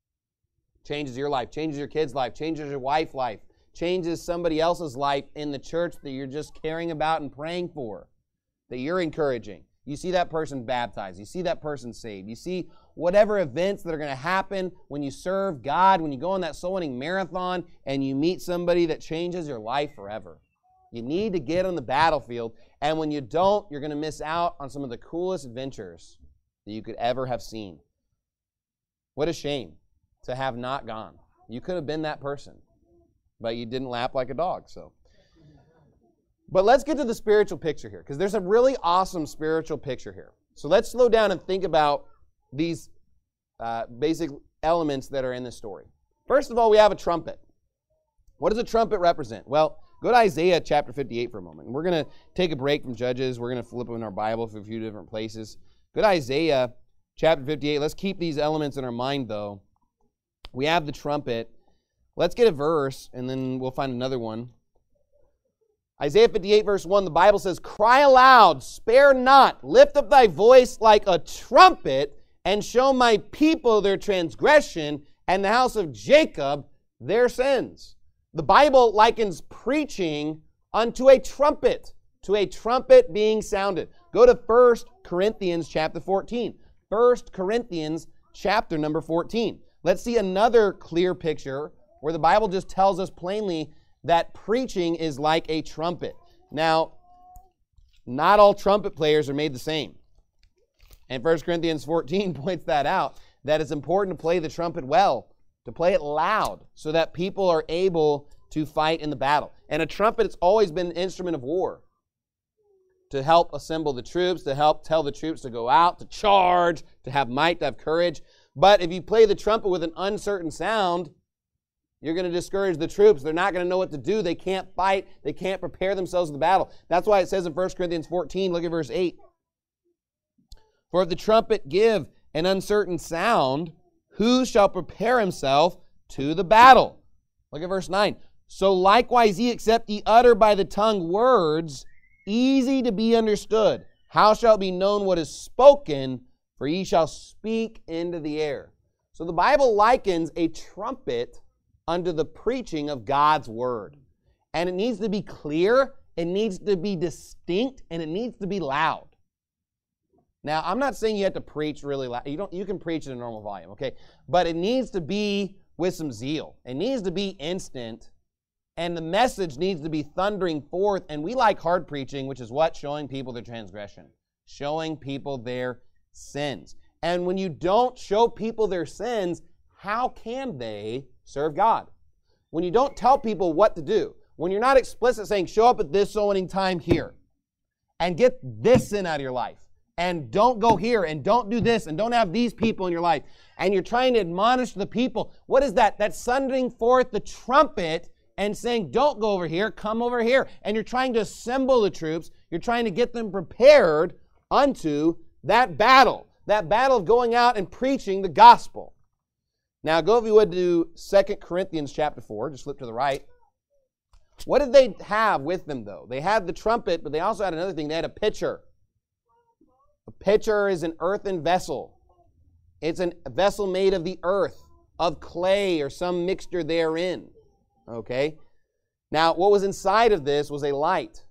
Changes your life, changes your kid's life, changes your wife's life, changes somebody else's life in the church that you're just caring about and praying for, that you're encouraging. You see that person baptized. You see that person saved. You see whatever events that are going to happen when you serve God, when you go on that soul winning marathon and you meet somebody that changes your life forever. You need to get on the battlefield, and when you don't, you're going to miss out on some of the coolest adventures that you could ever have seen. What a shame to have not gone. You could have been that person, but you didn't lap like a dog. So, but let's get to the spiritual picture here, because there's a really awesome spiritual picture here. So let's slow down and think about these uh, basic elements that are in this story. First of all, we have a trumpet. What does a trumpet represent? Well, go to Isaiah chapter fifty-eight for a moment. And we're going to take a break from Judges. We're going to flip in our Bible for a few different places. Go to Isaiah chapter fifty-eight. Let's keep these elements in our mind, though. We have the trumpet. Let's get a verse, and then we'll find another one. Isaiah fifty-eight, verse one, the Bible says, "Cry aloud, spare not, lift up thy voice like a trumpet, and show my people their transgression, and the house of Jacob their sins." The Bible likens preaching unto a trumpet, to a trumpet being sounded. Go to First Corinthians chapter fourteen. First Corinthians chapter number fourteen. Let's see another clear picture where the Bible just tells us plainly that preaching is like a trumpet. Now, not all trumpet players are made the same. And First Corinthians fourteen points that out, that it's important to play the trumpet well, to play it loud, so that people are able to fight in the battle. And a trumpet has always been an instrument of war, to help assemble the troops, to help tell the troops to go out, to charge, to have might, to have courage. But if you play the trumpet with an uncertain sound, you're going to discourage the troops. They're not going to know what to do. They can't fight. They can't prepare themselves for the battle. That's why it says in First Corinthians fourteen, look at verse eight. "For if the trumpet give an uncertain sound, who shall prepare himself to the battle?" Look at verse nine. "So likewise ye, except ye utter by the tongue words easy to be understood, how shall it be known what is spoken? For ye shall speak into the air." So the Bible likens a trumpet unto the preaching of God's word. And it needs to be clear, it needs to be distinct, and it needs to be loud. Now, I'm not saying you have to preach really loud. You don't, you can preach at a normal volume, okay? But it needs to be with some zeal. It needs to be instant, and the message needs to be thundering forth. And we like hard preaching, which is what? Showing people their transgression. Showing people their sins. And when you don't show people their sins, how can they serve God? When you don't tell people what to do, when you're not explicit saying, show up at this so many time here, and get this sin out of your life, and don't go here, and don't do this, and don't have these people in your life, and you're trying to admonish the people, what is that? That's thundering forth the trumpet and saying, don't go over here, come over here. And you're trying to assemble the troops, you're trying to get them prepared unto that battle, that battle of going out and preaching the gospel. Now, go if you would to Second Corinthians chapter four. Just flip to the right. What did they have with them, though? They had the trumpet, but they also had another thing. They had a pitcher. A pitcher is an earthen vessel. It's a vessel made of the earth, of clay or some mixture therein. Okay? Now, what was inside of this was a light.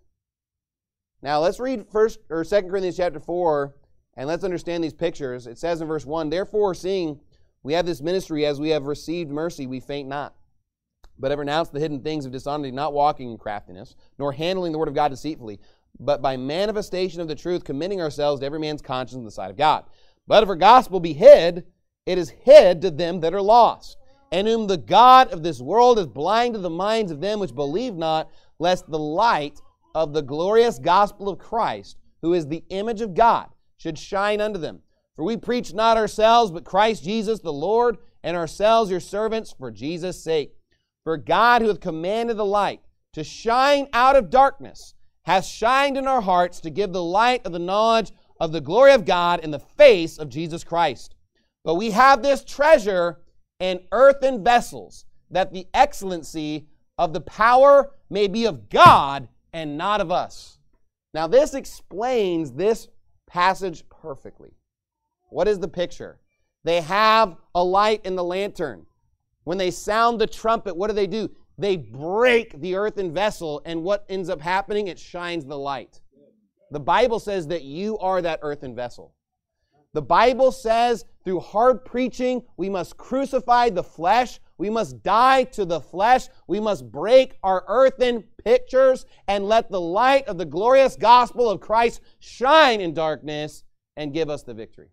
Now, let's read First or Second Corinthians chapter four, and let's understand these pictures. It says in verse one, "Therefore, seeing we have this ministry, as we have received mercy, we faint not, but have renounced the hidden things of dishonesty, not walking in craftiness, nor handling the word of God deceitfully, but by manifestation of the truth, committing ourselves to every man's conscience in the sight of God. But if our gospel be hid, it is hid to them that are lost, and whom the God of this world is blind to the minds of them which believe not, lest the light of the glorious gospel of Christ, who is the image of God, should shine unto them. For we preach not ourselves, but Christ Jesus the Lord, and ourselves your servants for Jesus' sake. For God, who hath commanded the light to shine out of darkness, hath shined in our hearts to give the light of the knowledge of the glory of God in the face of Jesus Christ. But we have this treasure in earthen vessels, that the excellency of the power may be of God and not of us." Now, this explains this passage perfectly. What is the picture? They have a light in the lantern. When they sound the trumpet, what do they do? They break the earthen vessel, and what ends up happening? It shines the light. The Bible says that you are that earthen vessel. The Bible says through hard preaching, we must crucify the flesh. We must die to the flesh. We must break our earthen pictures and let the light of the glorious gospel of Christ shine in darkness and give us the victory.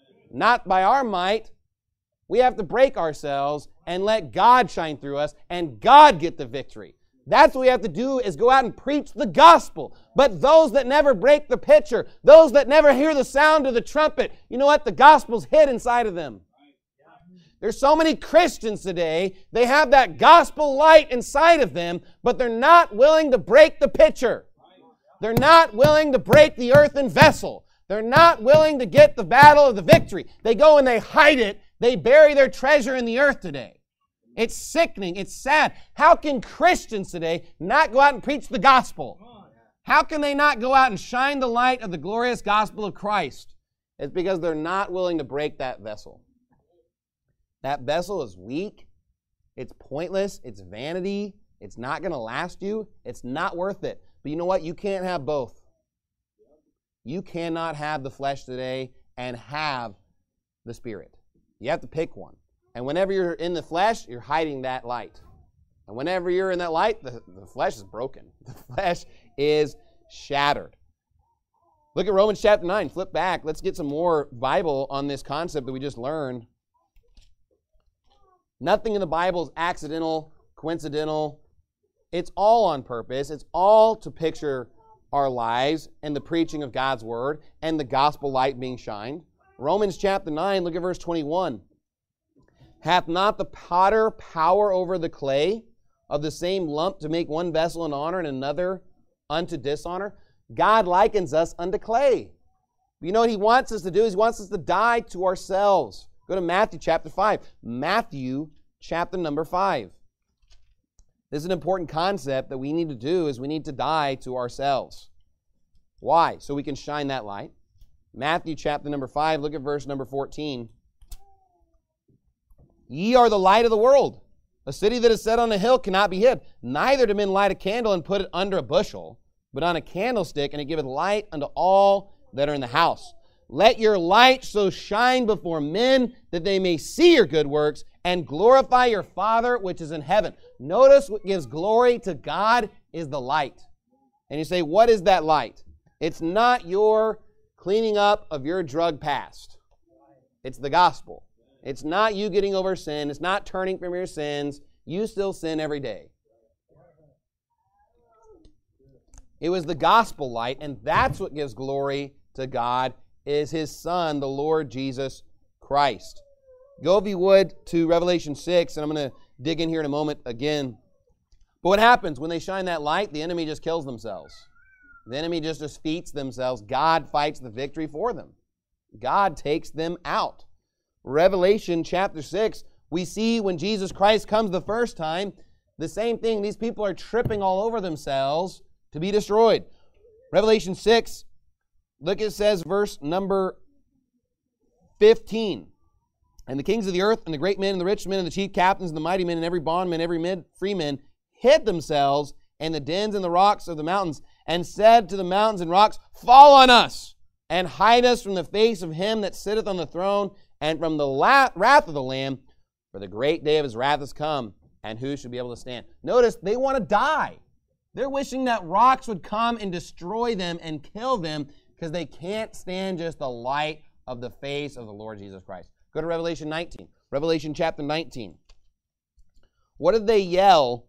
Not by our might. We have to break ourselves and let God shine through us and God get the victory. That's what we have to do, is go out and preach the gospel. But those that never break the pitcher, those that never hear the sound of the trumpet, you know what? The gospel's hid inside of them. There's so many Christians today, they have that gospel light inside of them, but they're not willing to break the pitcher. They're not willing to break the earthen vessel. They're not willing to get the battle of the victory. They go and they hide it. They bury their treasure in the earth today. It's sickening. It's sad. How can Christians today not go out and preach the gospel? How can they not go out and shine the light of the glorious gospel of Christ? It's because they're not willing to break that vessel. That vessel is weak. It's pointless. It's vanity. It's not going to last you. It's not worth it. But you know what? You can't have both. You cannot have the flesh today and have the Spirit. You have to pick one. And whenever you're in the flesh, you're hiding that light. And whenever you're in that light, the, the flesh is broken. The flesh is shattered. Look at Romans chapter nine. Flip back. Let's get some more Bible on this concept that we just learned. Nothing in the Bible is accidental, coincidental. It's all on purpose. It's all to picture our lives and the preaching of God's word and the gospel light being shined. Romans chapter nine, look at verse twenty-one. Hath not the potter power over the clay of the same lump to make one vessel in honor and another unto dishonor? God likens us unto clay. You know what He wants us to do? He wants us to die to ourselves. Go to Matthew chapter five. Matthew chapter number five. This is an important concept that we need to do is we need to die to ourselves. Why? So we can shine that light. Matthew chapter number five, look at verse number fourteen. Ye are the light of the world. A city that is set on a hill cannot be hid. Neither do men light a candle and put it under a bushel, but on a candlestick, and it giveth light unto all that are in the house. Let your light so shine before men that they may see your good works and glorify your Father which is in heaven. Notice what gives glory to God is the light. And you say, what is that light? It's not your cleaning up of your drug past. It's the gospel. It's not you getting over sin. It's not turning from your sins. You still sin every day. It was the gospel light, and that's what gives glory to God, is His Son, the Lord Jesus Christ. Go, if you would, to Revelation six, and I'm going to dig in here in a moment again. But what happens when they shine that light? The enemy just kills themselves. The enemy just defeats themselves. God fights the victory for them. God takes them out. Revelation chapter six, we see when Jesus Christ comes the first time, the same thing. These people are tripping all over themselves to be destroyed. Revelation six, look, it says verse number fifteen. And the kings of the earth and the great men and the rich men and the chief captains and the mighty men and every bondman, every mid, free man hid themselves in the dens and the rocks of the mountains and said to the mountains and rocks, fall on us and hide us from the face of him that sitteth on the throne and from the la- wrath of the Lamb, for the great day of his wrath is come, and who should be able to stand? Notice, they want to die. They're wishing that rocks would come and destroy them and kill them because they can't stand just the light of the face of the Lord Jesus Christ. Go to Revelation nineteen. Revelation chapter nineteen. What did they yell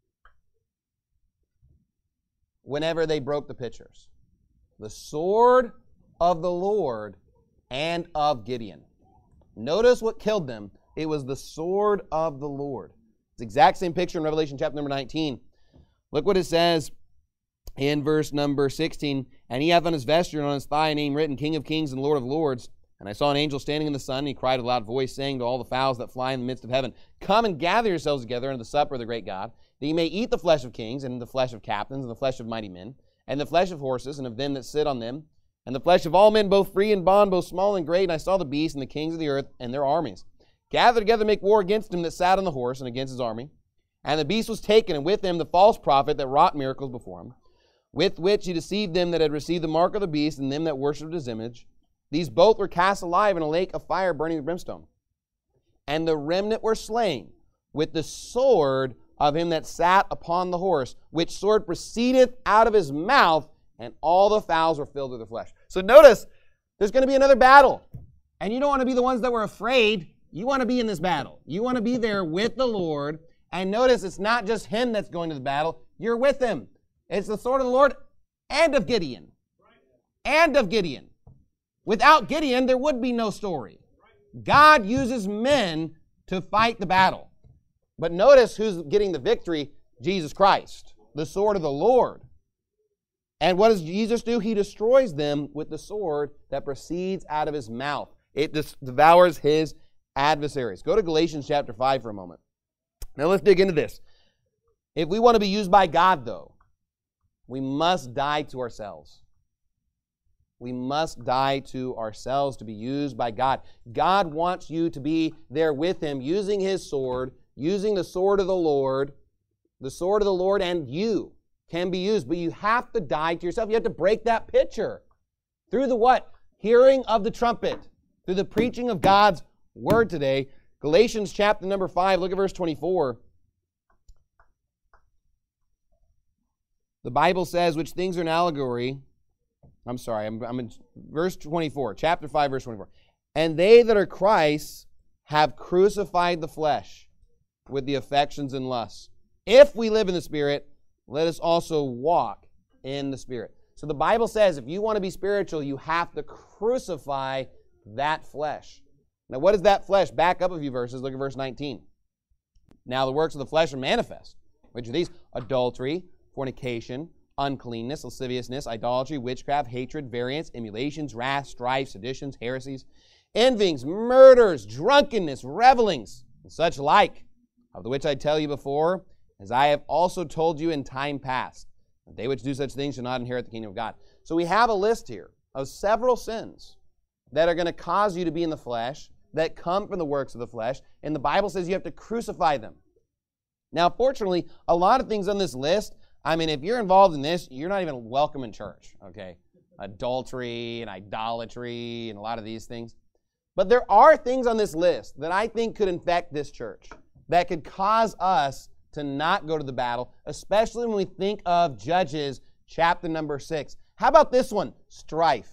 whenever they broke the pitchers? The sword of the Lord and of Gideon. Notice what killed them. It was the sword of the Lord. It's the exact same picture in Revelation chapter number nineteen. Look what it says in verse number sixteen. And he hath on his vesture and on his thigh a name written, King of kings and Lord of lords. And I saw an angel standing in the sun, and he cried with a loud voice, saying to all the fowls that fly in the midst of heaven, come and gather yourselves together unto the supper of the great God, that ye may eat the flesh of kings, and the flesh of captains, and the flesh of mighty men, and the flesh of horses, and of them that sit on them, and the flesh of all men, both free and bond, both small and great. And I saw the beast and the kings of the earth and their armies gather together to make war against him that sat on the horse and against his army. And the beast was taken, and with him the false prophet that wrought miracles before him, with which he deceived them that had received the mark of the beast and them that worshipped his image. These both were cast alive in a lake of fire burning with brimstone. And the remnant were slain with the sword of him that sat upon the horse, which sword proceedeth out of his mouth, and all the fowls were filled with the flesh. So notice, there's going to be another battle. And you don't want to be the ones that were afraid. You want to be in this battle. You want to be there with the Lord. And notice, it's not just him that's going to the battle. You're with him. It's the sword of the Lord and of Gideon. And of Gideon. Without Gideon, there would be no story. God uses men to fight the battle. But notice who's getting the victory? Jesus Christ, the sword of the Lord. And what does Jesus do? He destroys them with the sword that proceeds out of his mouth. It devours his adversaries. Go to Galatians chapter five for a moment. Now let's dig into this. If we want to be used by God, though, we must die to ourselves. We must die to ourselves to be used by God. God wants you to be there with Him, using His sword, using the sword of the Lord. The sword of the Lord and you can be used, but you have to die to yourself. You have to break that picture. Through the what? Hearing of the trumpet. Through the preaching of God's word today. Galatians chapter number five, look at verse twenty-four. The Bible says, which things are an allegory. I'm sorry, I'm, I'm in verse twenty-four, chapter five, verse twenty-four. And they that are Christ's have crucified the flesh with the affections and lusts. If we live in the Spirit, let us also walk in the Spirit. So the Bible says if you want to be spiritual, you have to crucify that flesh. Now, what is that flesh? Back up a few verses. Look at verse nineteen. Now, the works of the flesh are manifest, which are these: adultery, fornication, uncleanness, lasciviousness, idolatry, witchcraft, hatred, variance, emulations, wrath, strife, seditions, heresies, envyings, murders, drunkenness, revelings, and such like, of the which I tell you before, as I have also told you in time past, that they which do such things shall not inherit the kingdom of God. So we have a list here of several sins that are going to cause you to be in the flesh, that come from the works of the flesh, and the Bible says you have to crucify them. Now, fortunately, a lot of things on this list, I mean, if you're involved in this, you're not even welcome in church, okay? Adultery and idolatry and a lot of these things. But there are things on this list that I think could infect this church, that could cause us to not go to the battle, especially when we think of Judges chapter number six. How about this one? Strife.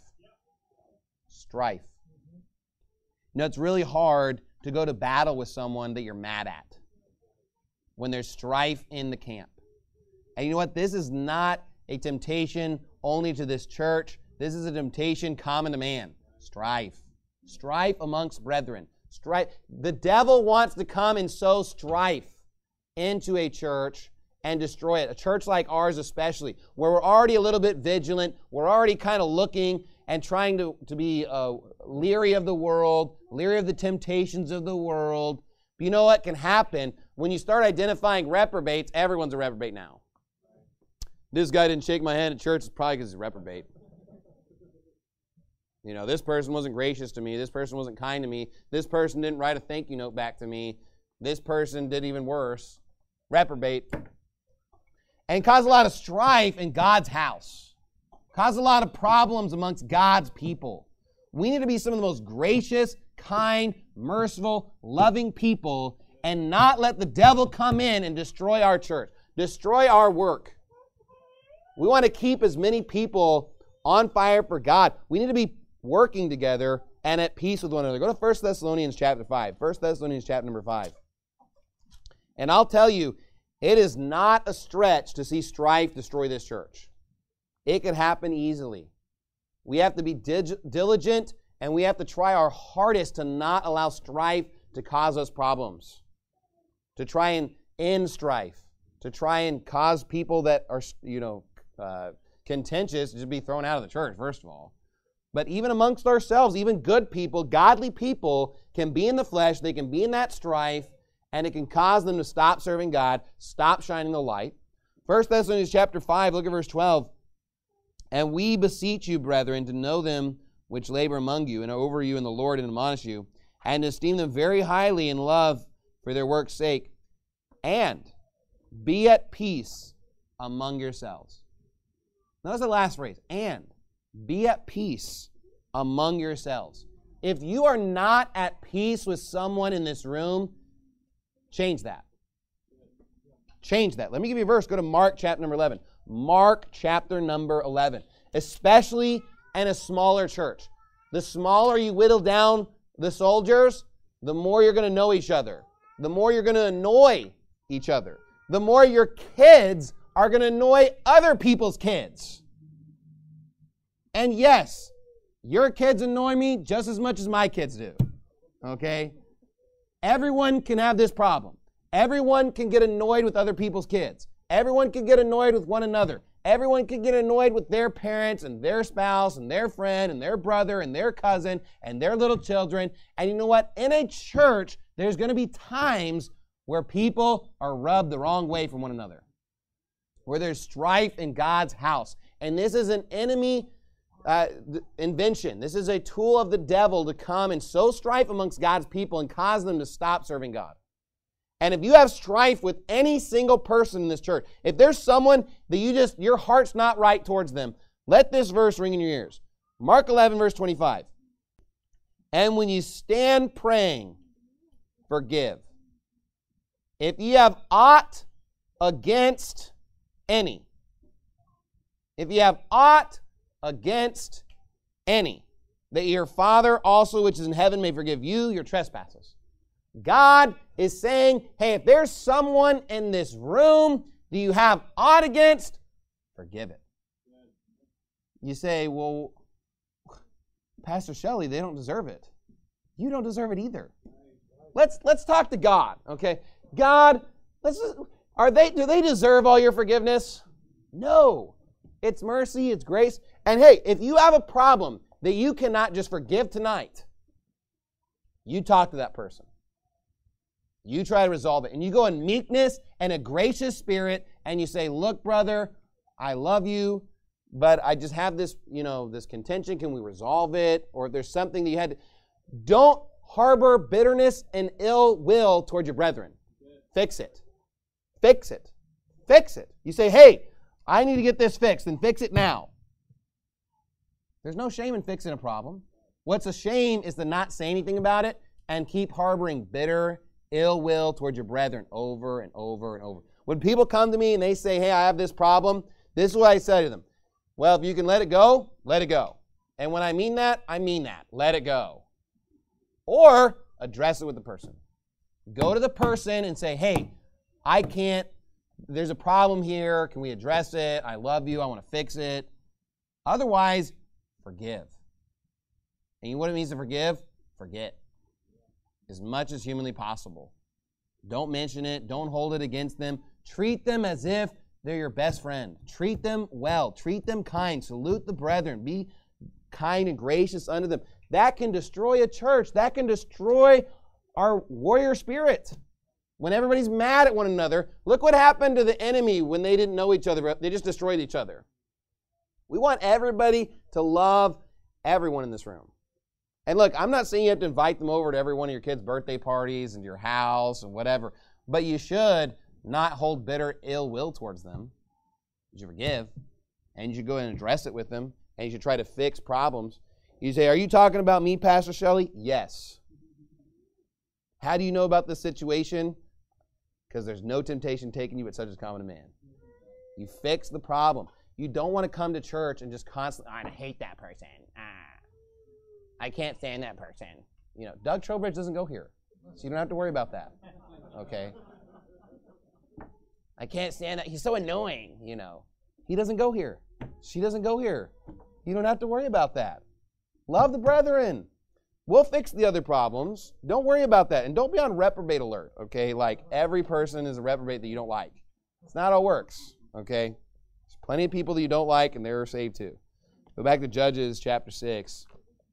Strife. You know, it's really hard to go to battle with someone that you're mad at when there's strife in the camp. And you know what? This is not a temptation only to this church. This is a temptation common to man. Strife. Strife amongst brethren. Strife. The devil wants to come and sow strife into a church and destroy it. A church like ours especially, where we're already a little bit vigilant. We're already kind of looking and trying to, to be uh, leery of the world, leery of the temptations of the world. But you know what can happen? When you start identifying reprobates, everyone's a reprobate now. This guy didn't shake my hand at church, it's probably because he's a reprobate. You know, this person wasn't gracious to me. This person wasn't kind to me. This person didn't write a thank you note back to me. This person did even worse. Reprobate. And cause a lot of strife in God's house. Cause a lot of problems amongst God's people. We need to be some of the most gracious, kind, merciful, loving people and not let the devil come in and destroy our church, destroy our work. We want to keep as many people on fire for God. We need to be working together and at peace with one another. Go to First Thessalonians chapter five. First Thessalonians chapter number five. And I'll tell you, it is not a stretch to see strife destroy this church. It could happen easily. We have to be dig- diligent and we have to try our hardest to not allow strife to cause us problems. To try and end strife. To try and cause people that are, you know, uh, contentious to be thrown out of the church, first of all. But even amongst ourselves, even good people, godly people can be in the flesh, they can be in that strife, and it can cause them to stop serving God, stop shining the light. First Thessalonians chapter five, look at verse twelve. And we beseech you, brethren, to know them which labor among you and over you in the Lord and admonish you, and to esteem them very highly in love for their work's sake, and be at peace among yourselves. Notice the last phrase, and be at peace among yourselves. If you are not at peace with someone in this room, change that. Change that. Let me give you a verse. Go to Mark chapter number eleven. Mark chapter number eleven. Especially in a smaller church. The smaller you whittle down the soldiers, the more you're going to know each other. The more you're going to annoy each other. The more your kids are going to annoy other people's kids. And yes, your kids annoy me just as much as my kids do. Okay? Everyone can have this problem. Everyone can get annoyed with other people's kids. Everyone can get annoyed with one another. Everyone can get annoyed with their parents and their spouse and their friend and their brother and their cousin and their little children. And you know what? In a church, there's going to be times where people are rubbed the wrong way from one another, where there's strife in God's house. And this is an enemy uh, invention. This is a tool of the devil to come and sow strife amongst God's people and cause them to stop serving God. And if you have strife with any single person in this church, if there's someone that you just, your heart's not right towards them, let this verse ring in your ears. Mark eleven, verse twenty-five. And when you stand praying, forgive. If ye have aught against any. If ye have aught against any, that your Father also which is in heaven may forgive you your trespasses. God is saying, hey, if there's someone in this room that you have aught against, forgive it. You say, well, Pastor Shelley, they don't deserve it. You don't deserve it either. Let's let's talk to God, okay? God, let's just, are they do they deserve all your forgiveness? No. It's mercy, it's grace. And hey, if you have a problem that you cannot just forgive tonight, you talk to that person. You try to resolve it. And you go in meekness and a gracious spirit and you say, look, brother, I love you, but I just have this, you know, this contention. Can we resolve it? Or if there's something that you had to... Don't harbor bitterness and ill will toward your brethren. Fix it. Fix it. Fix it. You say, hey, I need to get this fixed, and fix it now. There's no shame in fixing a problem. What's a shame is to not say anything about it and keep harboring bitter ill will toward your brethren over and over and over. When people come to me and they say, hey, I have this problem, this is what I say to them. Well, if you can let it go, let it go. And when I mean that, I mean that. Let it go. Or address it with the person. Go to the person and say, hey, I can't, there's a problem here. Can we address it? I love you. I want to fix it. Otherwise, forgive. And you know what it means to forgive? Forget. As much as humanly possible. Don't mention it. Don't hold it against them. Treat them as if they're your best friend. Treat them well. Treat them kind. Salute the brethren. Be kind and gracious unto them. That can destroy a church. That can destroy our warrior spirit. When everybody's mad at one another, look what happened to the enemy when they didn't know each other. They just destroyed each other. We want everybody to love everyone in this room. And look, I'm not saying you have to invite them over to every one of your kids' birthday parties and your house and whatever, but you should not hold bitter ill will towards them. You should forgive, and you should go and address it with them, and you should try to fix problems. You say, are you talking about me, Pastor Shelley? Yes. How do you know about this situation? Because there's no temptation taking you but such as common to man. You fix the problem. You don't want to come to church and just constantly, I hate that person. Ah. I can't stand that person. You know, Doug Trowbridge doesn't go here, so you don't have to worry about that. Okay? I can't stand that. He's so annoying, you know. He doesn't go here. She doesn't go here. You don't have to worry about that. Love the brethren. We'll fix the other problems. Don't worry about that. And don't be on reprobate alert, okay? Like every person is a reprobate that you don't like. It's not how it works, okay? There's plenty of people that you don't like, and they're saved too. Go back to Judges chapter six.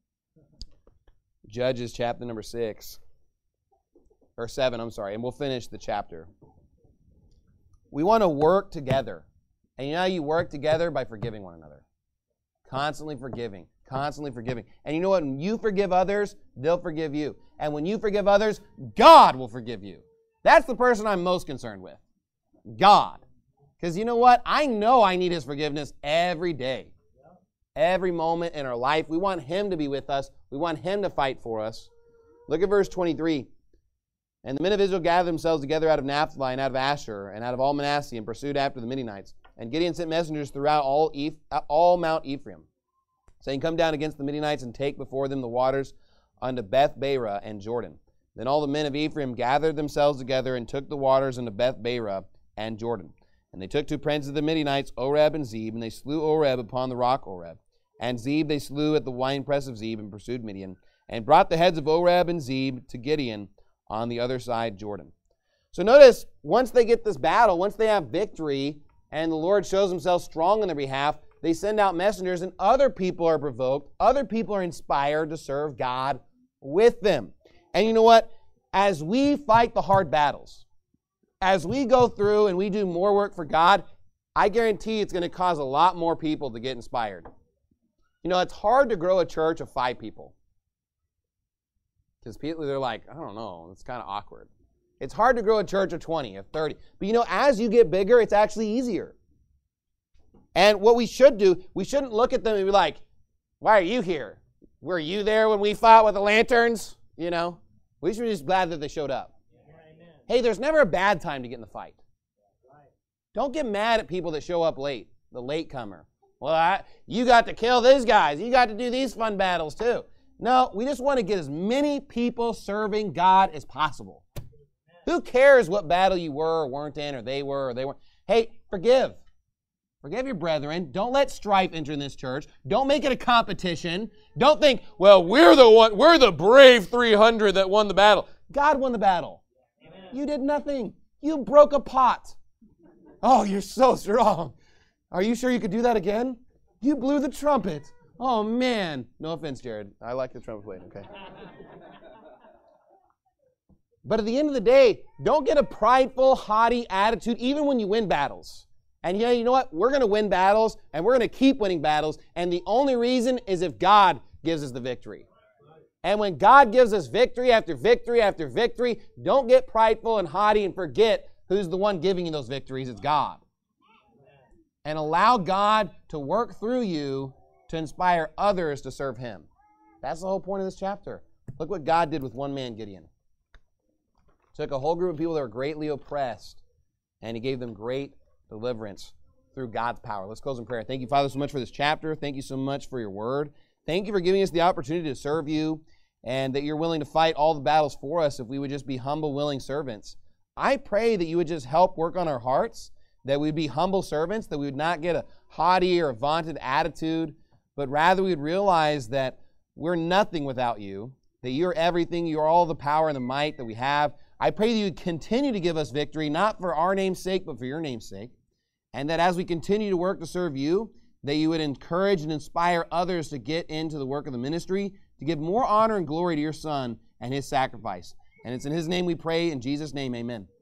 Judges chapter number six. Or seven, I'm sorry. And we'll finish the chapter. We want to work together. And you know how you work together? By forgiving one another. Constantly forgiving. Constantly forgiving. And you know what? When you forgive others, they'll forgive you. And when you forgive others, God will forgive you. That's the person I'm most concerned with. God. Because you know what? I know I need His forgiveness every day. Every moment in our life. We want Him to be with us. We want Him to fight for us. Look at verse twenty-three. And the men of Israel gathered themselves together out of Naphtali and out of Asher and out of all Manasseh and pursued after the Midianites. And Gideon sent messengers throughout all, Eph- all Mount Ephraim, saying, come down against the Midianites and take before them the waters unto Beth-Barah and Jordan. Then all the men of Ephraim gathered themselves together and took the waters unto Beth-Barah and Jordan. And they took two princes of the Midianites, Oreb and Zeb, and they slew Oreb upon the rock Oreb. And Zeb they slew at the winepress of Zeb and pursued Midian, and brought the heads of Oreb and Zeb to Gideon on the other side Jordan. So notice, once they get this battle, once they have victory, and the Lord shows Himself strong on their behalf, they send out messengers, and other people are provoked. Other people are inspired to serve God with them. And you know what? As we fight the hard battles, as we go through and we do more work for God, I guarantee it's going to cause a lot more people to get inspired. You know, it's hard to grow a church of five people. Because people, they're like, I don't know, it's kind of awkward. It's hard to grow a church of twenty, of thirty. But you know, as you get bigger, it's actually easier. And what we should do, we shouldn't look at them and be like, why are you here? Were you there when we fought with the lanterns? You know, we should be just glad that they showed up. Yeah, hey, there's never a bad time to get in the fight. Right. Don't get mad at people that show up late, the latecomer. Well, I, you got to kill these guys. You got to do these fun battles too. No, we just want to get as many people serving God as possible. Who cares what battle you were or weren't in, or they were or they weren't? Hey, forgive. Forgive your brethren. Don't let strife enter in this church. Don't make it a competition. Don't think, well, we're the one, we're the brave three hundred that won the battle. God won the battle. Amen. You did nothing. You broke a pot. Oh, you're so strong. Are you sure you could do that again? You blew the trumpet. Oh, man. No offense, Jared. I like the trumpet playing, okay? But at the end of the day, don't get a prideful, haughty attitude even when you win battles. And yeah, you know what? We're going to win battles, and we're going to keep winning battles, and the only reason is if God gives us the victory. And when God gives us victory after victory after victory, don't get prideful and haughty and forget who's the one giving you those victories. It's God. And allow God to work through you to inspire others to serve Him. That's the whole point of this chapter. Look what God did with one man, Gideon. Took a whole group of people that were greatly oppressed, and He gave them great deliverance through God's power. Let's close in prayer. Thank you, Father, so much for this chapter. Thank you so much for your word. Thank you for giving us the opportunity to serve you, and that you're willing to fight all the battles for us if we would just be humble, willing servants. I pray that you would just help work on our hearts, that we'd be humble servants, that we would not get a haughty or a vaunted attitude, but rather we'd realize that we're nothing without you, that you're everything, you're all the power and the might that we have. I pray that you would continue to give us victory, not for our name's sake, but for your name's sake. And that as we continue to work to serve you, that you would encourage and inspire others to get into the work of the ministry, to give more honor and glory to your Son and His sacrifice. And it's in His name we pray. In Jesus' name, amen.